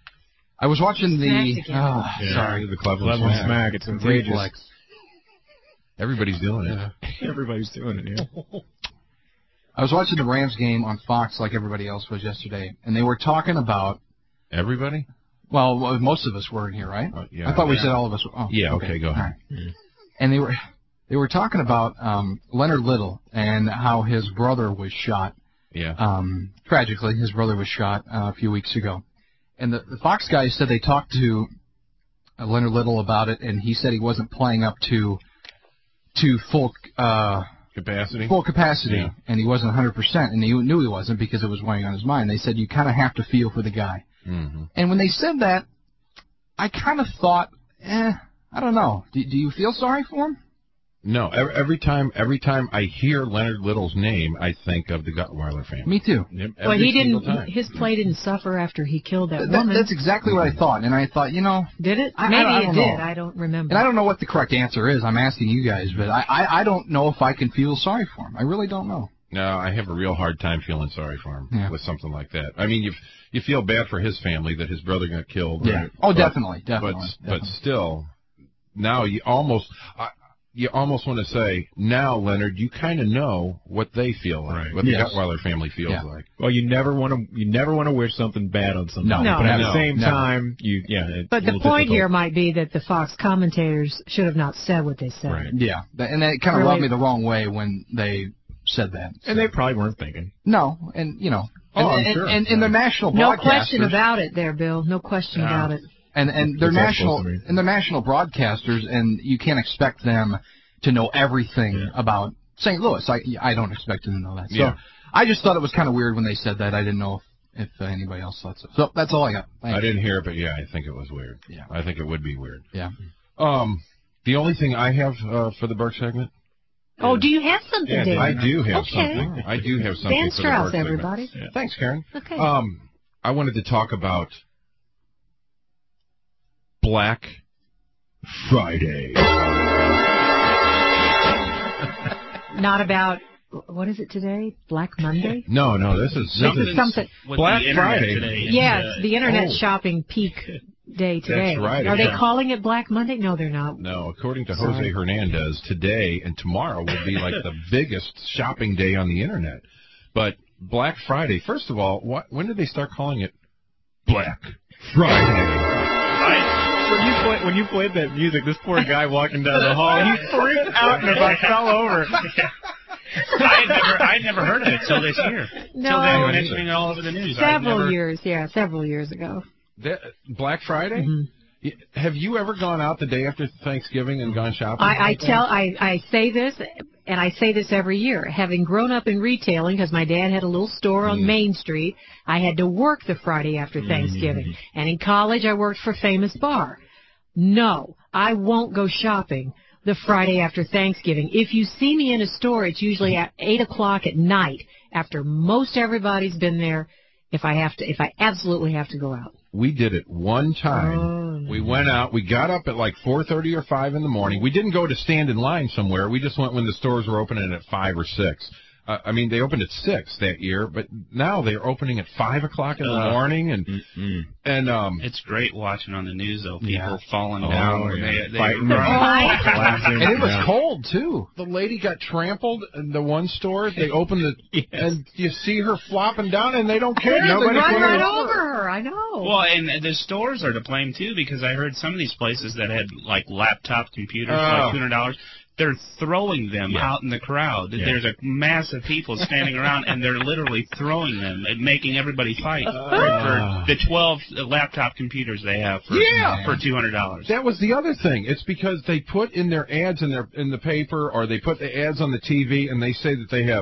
I was watching the. Snapped again. Oh, Yeah, sorry, the Cleveland, Cleveland Smack. Smack. It's contagious. Reflex. Everybody's doing it. Everybody's doing it. Yeah. I was watching the Rams game on Fox like everybody else was yesterday, and they were talking about everybody. Well, well, most of us were in here, right? Uh, yeah. I thought we Yeah. said all of us. Were, oh, Yeah. Okay. Go All ahead. right. And they were they were talking about um, Leonard Little and how his brother was shot. Yeah. Um, tragically, his brother was shot uh, a few weeks ago, and the, the Fox guys said they talked to uh, Leonard Little about it, and he said he wasn't playing up to to full uh, capacity. Full capacity, Yeah. and he wasn't one hundred percent, and he knew he wasn't because it was weighing on his mind. They said you kind of have to feel for the guy. Mm-hmm. And when they said that, I kind of thought, eh, I don't know. Do, do you feel sorry for him? No. Every, every time, every time I hear Leonard Little's name, I think of the Guttweiler family. Me too. Yep, Well, every he single didn't. time. His play didn't suffer after he killed that, That- woman. that's exactly what I thought, and I thought, you know, Did it? I- I Maybe don't- I it don't did. know. I don't remember. and I don't know what the correct answer is. I'm asking you guys, but I, I, I don't know if I can feel sorry for him. I really don't know. No, I have a real hard time feeling sorry for him Yeah. with something like that. I mean, you you feel bad for his family that his brother got killed. Yeah. Right? Oh, But- definitely, definitely, But definitely. but still, now you almost I, you almost want to say, now Leonard, you kind of know what they feel like, Right. what the Yes. Guttweiler family feels Yeah. like. Well, you never want to. You never want to wish something bad on somebody. No. But at No. the same Never. time, you yeah. It's But a the little point difficult. here might be that the Fox commentators should have not said what they said. Right. Yeah, That- and that kind of Really- rubbed me the wrong way when they said that. And they probably weren't thinking. No, and you know, Oh, and, I'm sure. and, and, and the national No broadcasters. question about it, there, Bill. No question Yeah. about it. And and they're What's that national supposed to mean? and they're national broadcasters, and you can't expect them to know everything about Saint Louis. I I don't expect them to know that. So Yeah. I just thought it was kind of weird when they said that. I didn't know if, if anybody else thought so. So that's all I got. Thanks. I didn't hear it, but yeah, I think it was weird. Yeah. I think it would be weird. Yeah. Um, the only thing I have uh, for the Burke segment. Oh, do you have something, Yeah, Dave? I do have okay. something. I do have something Dan for the Strauss, Burke segment. everybody. Yeah. Thanks, Karen. Okay. Um, I wanted to talk about Black Friday. Not about, what is it today? Black Monday? No, no, this is this Something- is something- with Black the internet Friday. today. Yes, Uh, the internet oh. shopping peak day today. That's right, Are they yeah. calling it Black Monday? No, they're not. No, according to Sorry. Jose Hernandez, today and tomorrow will be like the biggest shopping day on the internet. But Black Friday, first of all, what, when did they start calling it Black Friday? When you play, when you played that music, this poor guy walking down the hall, he freaked out and about fell over. I had never, I had never heard of it till this year. No. Till they were mentioning it all over the news. I'd Several never- years, yeah, several years ago. That, Black Friday? Mm-hmm. Y- Have you ever gone out the day after Thanksgiving and gone shopping? I, I like that? tell, I, I say this, and I say this every year. Having grown up in retailing, because my dad had a little store on Mm. Main Street, I had to work the Friday after Thanksgiving. Mm. And in college, I worked for Famous Bar. No, I won't go shopping the Friday after Thanksgiving. If you see me in a store, it's usually at eight o'clock at night, after most everybody's been there. If I have to, if I absolutely have to go out. We did it one time. Oh. We went out. We got up at like four thirty or five in the morning. We didn't go to stand in line somewhere. We just went when the stores were opening at five or six. Uh, I mean, they opened at six that year, but now they're opening at five o'clock in the Uh, morning, and Mm-mm. and um, It's great watching on the news, though. People Yeah. falling Oh, down. yeah. They, they Fighting. and it was Yeah. cold too. The lady got trampled in the one store. They opened the Yes. and you see her flopping down, and they don't care. They Nobody run cares. right over her. I know. Well, and the stores are to blame too, because I heard some of these places that had like laptop computers for Oh. like two hundred dollars. They're throwing them Yeah. out in the crowd. Yeah. There's a mass of people standing around, and they're literally throwing them and making everybody fight for, for the twelve laptop computers they have for Yeah. for two hundred dollars. That was the other thing. It's because they put in their ads in their in the paper, or they put the ads on the T V, and they say that they have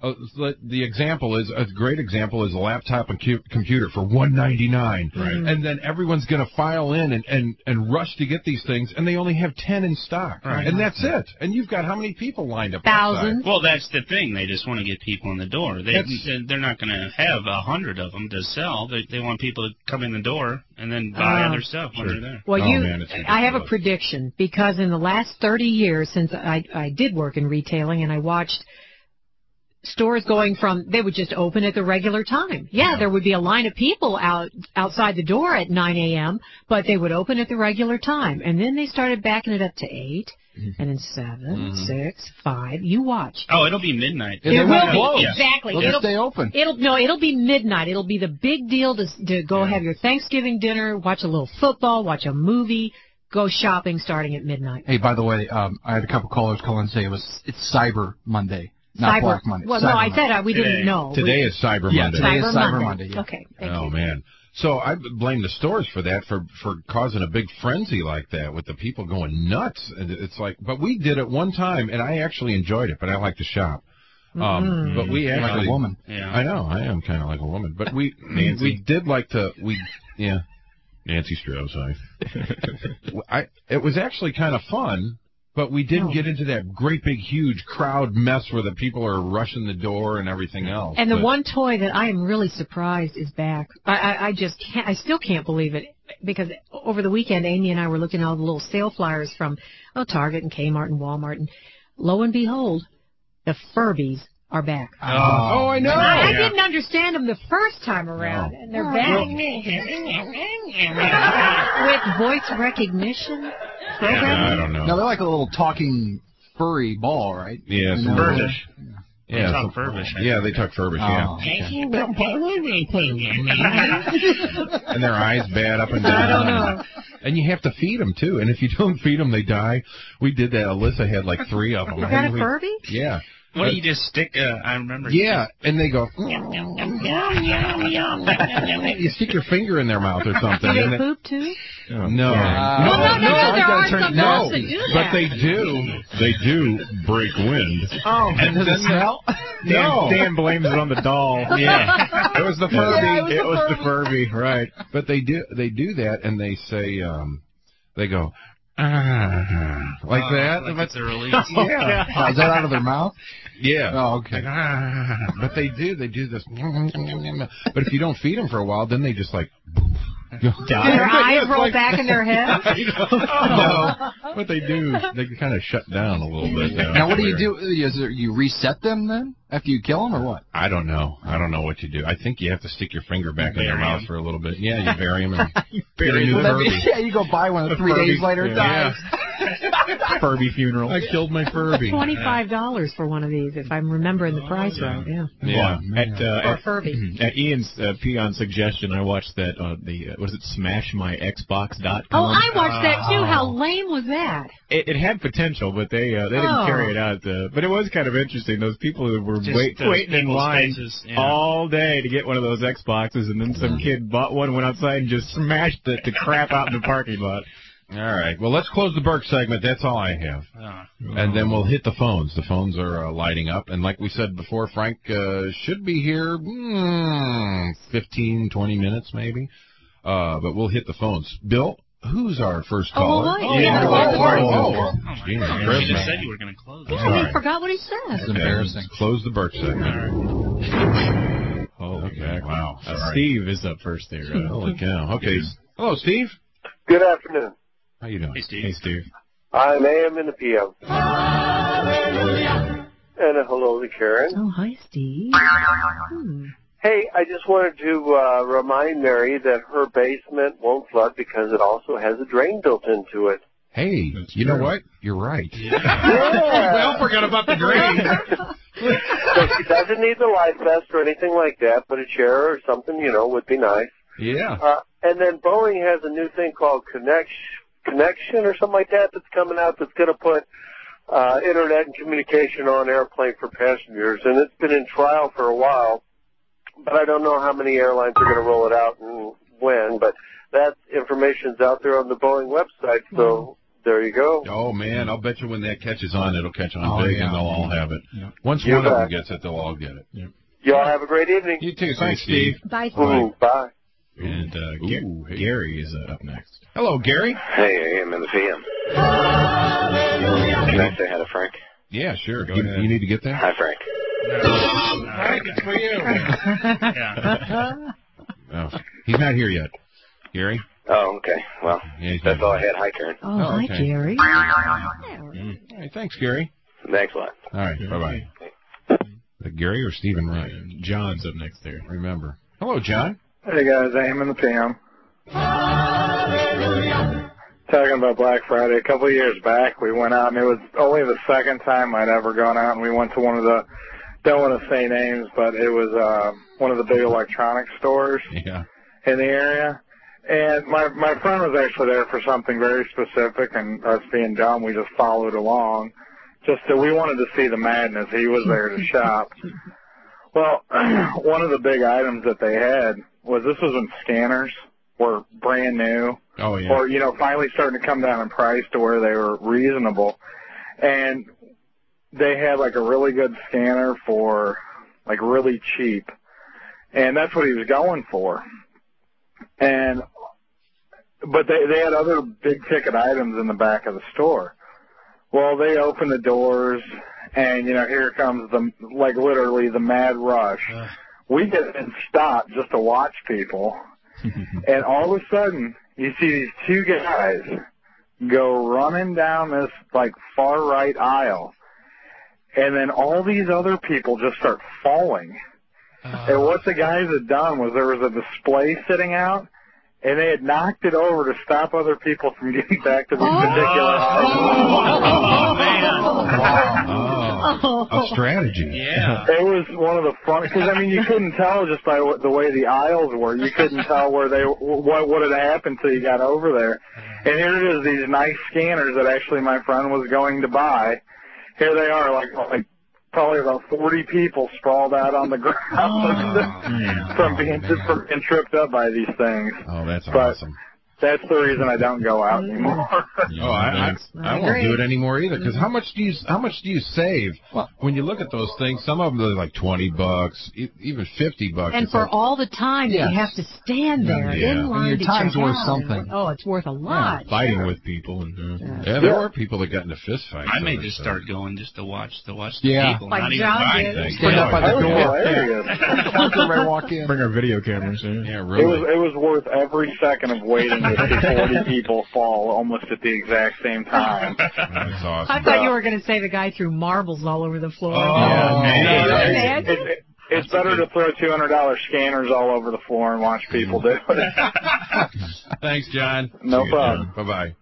uh, the example is a great example is a laptop and cu- computer for one ninety-nine, Right. and then everyone's going to file in and, and, and rush to get these things, and they only have ten in stock, Right. and that's it. And you've got how many people lined up? Thousands. outside? Well, that's the thing. They just want to get people in the door. They That's- they're not going to have a hundred of them to sell. They they want people to come in the door and then buy Uh, other stuff when they're there. Well, Oh, you, man, it's I have a ridiculous. prediction because in the last thirty years since I, I did work in retailing and I watched stores going from, they would just open at the regular time. Yeah, there would be a line of people out outside the door at nine a.m., but they would open at the regular time. And then they started backing it up to eight, and then seven, Mhm. six, five. You watch. Oh, it'll be midnight. It will be, exactly. They'll it'll just stay open. It'll no, it'll be midnight. It'll be the big deal to to go have your Thanksgiving dinner, watch a little football, watch a movie, go shopping starting at midnight. Hey, by the way, um, I had a couple callers call and say it was it's Cyber Monday, not Cyber- Black Monday. Well, Cyber no, I Monday. said uh, we didn't know. Today We- is Cyber Yeah, Monday. today is Cyber Cyber Monday. Monday. Yeah. Okay, thank Oh you. man. So I blame the stores for that, for for causing a big frenzy like that with the people going nuts. And it's like, but we did it one time, and I actually enjoyed it. But I like to shop. Um, Mhm. But we Like a actually, woman. Yeah. I know, I am kind of like a woman. But we Nancy. we did like to we yeah, Nancy Strauss. I, I it was actually kind of fun. But we didn't No. get into that great big huge crowd mess where the people are rushing the door and everything else. And the But- one toy that I am really surprised is back. I, I, I just can't. I still can't believe it because over the weekend, Amy and I were looking at all the little sale flyers from oh, Target and Kmart and Walmart, and lo and behold, the Furbies are back. Oh, I know. I, I Yeah. didn't understand them the first time around, No. and they're back with voice recognition program. Yeah, I don't know. No, they're like a little talking furry ball, right? Yeah, And some they're- Furbish. Yeah, They talk some- Furbish, I Yeah, think. they talk Furbish. Oh, Yeah, and their eyes bad up and down. I don't know. And you have to feed them too. And if you don't feed them, they die. We did that. Alyssa had like three of them. You got a We- Furby? Yeah. What do you just stick? Uh, I remember. Yeah, and they go. You stick your finger in their mouth or something. Do and they they- poop too? No. Uh, Well, no, no, no, there are some no, dogs that do but that. they do. They do break wind. Oh, And Does then it smell? Dan, No. Dan blames it on the doll. Yeah, It was the Furby. Yeah, it was, the Furby, right. But they do they do that, and they say um, they go ah, like Oh, that. like But- it's a release. yeah, Oh, is that out of their mouth? yeah. Oh, okay. Like, ah. But they do they do this. But if you don't feed them for a while, then they just like. Do their eyes roll back in their head? No, but they do. They kind of shut down a little bit. uh, Now, what do you do? Is there, you reset them then after you kill them, or what? I don't know. I don't know what you do. I think you have to stick your finger back in their Bury mouth 'em. for a little bit. Yeah, you bury them and bury get a new Well, that'd be- Furby. yeah, you go buy one, and three Furby. days later it Yeah. dies. Furby funeral. I killed my Furby. Twenty-five dollars for one of these, if I'm remembering the price right. Yeah. Yeah. At, uh, For a at, Furby. at Ian's uh, peon suggestion, I watched that. Uh, the uh, what is it? Smash My Xbox dot com. Oh, I watched that too. How lame was that? It, it had potential, but they uh, they didn't Oh. carry it out. Uh, but it was kind of interesting. Those people who were Just wait, those waiting in people's line faces, yeah. all day to get one of those Xboxes, and then some kid bought one, went outside, and just smashed the, the crap out in the parking lot. All right. Well, let's close the Burke segment. That's all I have. Oh. And then we'll hit the phones. The phones are uh, lighting up. And like we said before, Frank uh, should be here mm, fifteen, twenty minutes maybe. Uh, but we'll hit the phones. Bill, who's our first Oh, caller? well, Oh, yeah. yeah. Oh, oh, Oh, oh. my Gee, God. Christmas. You just said you were going to close. Yeah, All he right. forgot what he said. It's embarrassing. Okay, close the Burke segment. Oh, Okay. Wow. Uh, Sorry. Steve is up first there. Uh, Holy cow. Okay. Hello, Steve. Good afternoon. How you doing? Hey, Steve. Hey, Steve. I'm A M in the P M. And a hello to Karen. Oh, hi, Steve. Hmm. Hey, I just wanted to uh, remind Mary that her basement won't flood because it also has a drain built into it. Hey, That's you know true. what? You're right. Yeah. Well, forgot about the drain. So she doesn't need the life vest or anything like that, but a chair or something, you know, would be nice. Yeah. Uh, and then Boeing has a new thing called Connection, Connection or something like that that's coming out that's going to put uh, internet and communication on airplane for passengers. And it's been in trial for a while, but I don't know how many airlines are going to roll it out and when. But that information's out there on the Boeing website, so There you go. Oh, man, I'll bet you when that catches on, it'll catch on Oh, big, yeah. and they'll all have it. Yeah. Once You one of bet. them gets it, they'll all get it. Yep. Y'all have a great evening. You too. Thanks, Steve. Bye, Steve. Ooh, bye. And uh, Ga- Ooh, hey. Gary is uh, up next. Hello, Gary. Hey, A M in the P M. Can I say hi to Frank? Yeah, sure. Go You, ahead. you need to get that? Hi, Frank. Frank, it's for you. Yeah. Oh, he's not here yet. Gary? Oh, okay. Well, Yeah, he's that's not all I here. had. Hi, Karen. Oh, Oh, hi, okay. Gary. Mm. All right, thanks, Gary. Thanks a lot. All right, bye-bye. Is that Gary or Stephen Uh, Ryan? John's up next there. Remember. Hello, John. Hey guys, A M in the P M. Talking about Black Friday, a couple of years back we went out and it was only the second time I'd ever gone out and we went to one of the, don't want to say names, but it was uh, one of the big electronics stores Yeah. in the area. And my my friend was actually there for something very specific, and us being dumb, we just followed along. Just that we wanted to see the madness. He was there to shop. Well, one of the big items that they had was this was when scanners were brand new, Oh, yeah. or you know, finally starting to come down in price to where they were reasonable, and they had like a really good scanner for like really cheap, and that's what he was going for. And but they they had other big ticket items in the back of the store. Well, they opened the doors, and you know, here comes the like literally the mad rush. Uh. We get in stop just to watch people, and all of a sudden you see these two guys go running down this like far right aisle, and then all these other people just start falling. Uh. And what the guys had done was there was a display sitting out, and they had knocked it over to stop other people from getting back to this particular Oh, man. Oh, a strategy. Yeah. It was one of the fun, because I mean you couldn't tell just by what, the way the aisles were. You couldn't tell where they what what had happened till you got over there. And here it is, these nice scanners that actually my friend was going to buy. Here they are, like like probably about forty people sprawled out on the ground Oh, from being just from being tripped up by these things. Oh, that's But awesome. that's the reason I don't go out anymore. Oh, I, I, I won't do it anymore either. Because how much do you how much do you save when you look at those things? Some of them are like twenty bucks, e- even fifty bucks. And It's for like, all the time that Yes. you have to stand there Yeah. in And line your to time's check worth out. something. Oh, it's worth a lot. Fighting with people. and uh, yeah, there are people that got into fist fights. I may over just stuff. start going just to watch to watch the Yeah. people, Like not even John buy did. things. Stand up by the That was door. hilarious. Watch everybody walk in. Bring our video cameras. Yeah, yeah It really. was it was worth every second of waiting to see forty people fall almost at the exact same time. That's awesome. I thought you were going to say the guy threw marbles all over the floor. Oh, man. It, it, it's better to throw two hundred dollar scanners all over the floor and watch people do it. Thanks, John. No See you, problem. John. Bye-bye.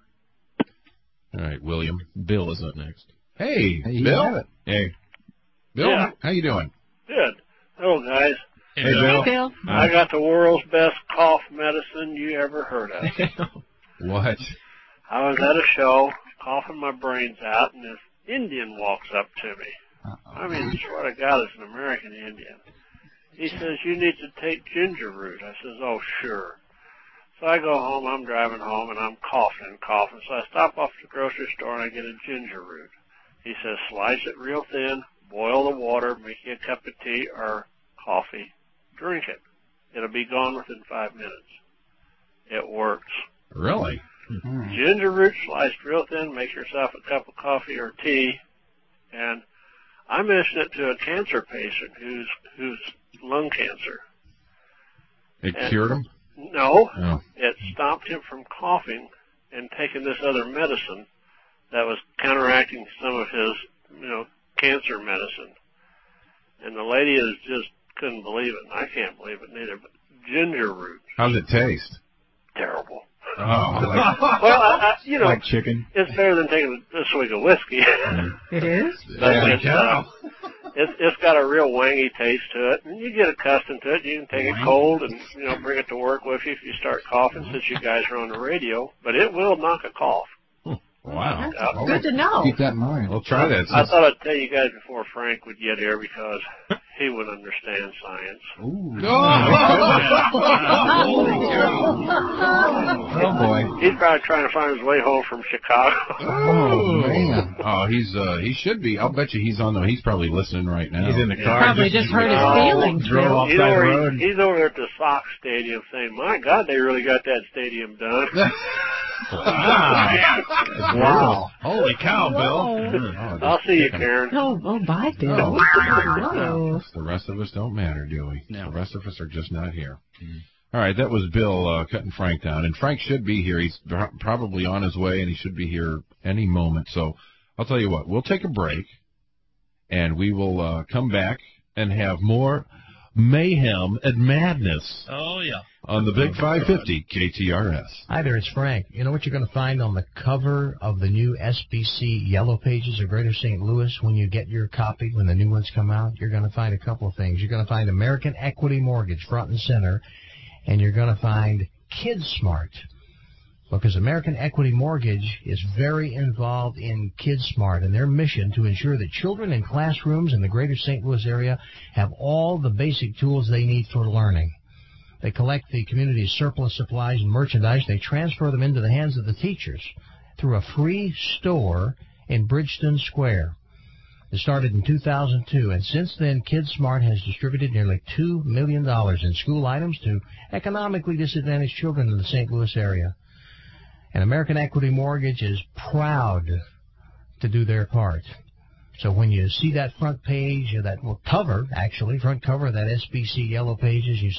All right, William. Bill is up next. Hey, Hey, you Bill. have it. Hey. Bill, Yeah. how you doing? Good. Hello, guys. Hey, Bill. Hey, Bill. I got the world's best cough medicine you ever heard of. What? I was at a show, coughing my brains out, and this Indian walks up to me. I mean, swear to God, it's an American Indian. He says, you need to take ginger root. I says, oh, sure. So I go home, I'm driving home, and I'm coughing and coughing. So I stop off at the grocery store and I get a ginger root. He says, slice it real thin, boil the water, make you a cup of tea or coffee, drink it. It'll be gone within five minutes. It works. Really? Ginger root sliced real thin, make yourself a cup of coffee or tea. And I mentioned it to a cancer patient who's who's lung cancer. It And- cured him? No, Oh. it stopped him from coughing and taking this other medicine that was counteracting some of his, you know, cancer medicine. And the lady is just couldn't believe it. And I can't believe it neither. But ginger root, How's it taste? terrible. Oh, like, Well, I, I, you know, Like chicken. it's better than taking a swig of whiskey. It is? But Yeah, it's, uh, it's, it's got a real wangy taste to it, and you get accustomed to it. You can take it cold and, you know, bring it to work with you if you start coughing, since you guys are on the radio. But it will knock a cough. wow. Yeah. Good to know. Keep that in mind. We'll try that. I thought I'd tell you guys before Frank would get here because he would understand science. Ooh. Oh, Oh, boy. He's probably trying to find his way home from Chicago. Oh, man. Oh, he's, uh, he should be. I'll bet you he's on the, he's probably listening right now. He's in the car. Probably just hurt his feelings. Drove off He's side over, road. he's over there at the Sox Stadium saying, my God, they really got that stadium done. Wow. Wow. Holy cow, Bill. Whoa. I'll see you, Karen. Oh, oh, bye, Bill. Oh. Whoa. The rest of us don't matter, do we? No. The rest of us are just not here. Mm. All right, that was Bill uh, cutting Frank down. And Frank should be here. He's probably on his way, and he should be here any moment. So I'll tell you what, we'll take a break, and we will uh, come back and have more mayhem and madness. Oh, yeah. On the Big five fifty K T R S. Hi there, it's Frank. You know what you're going to find on the cover of the new S B C Yellow Pages of Greater Saint Louis when you get your copy, when the new ones come out? You're going to find a couple of things. You're going to find American Equity Mortgage front and center, and you're going to find KidSmart. Because American Equity Mortgage is very involved in KidSmart and their mission to ensure that children in classrooms in the greater Saint Louis area have all the basic tools they need for learning. They collect the community's surplus supplies and merchandise. They transfer them into the hands of the teachers through a free store in Bridgeton Square. It started in two thousand two, and since then, KidSmart has distributed nearly two million dollars in school items to economically disadvantaged children in the Saint Louis area. And American Equity Mortgage is proud to do their part. So when you see that front page, or that well, cover, actually, front cover of that S B C Yellow Pages, you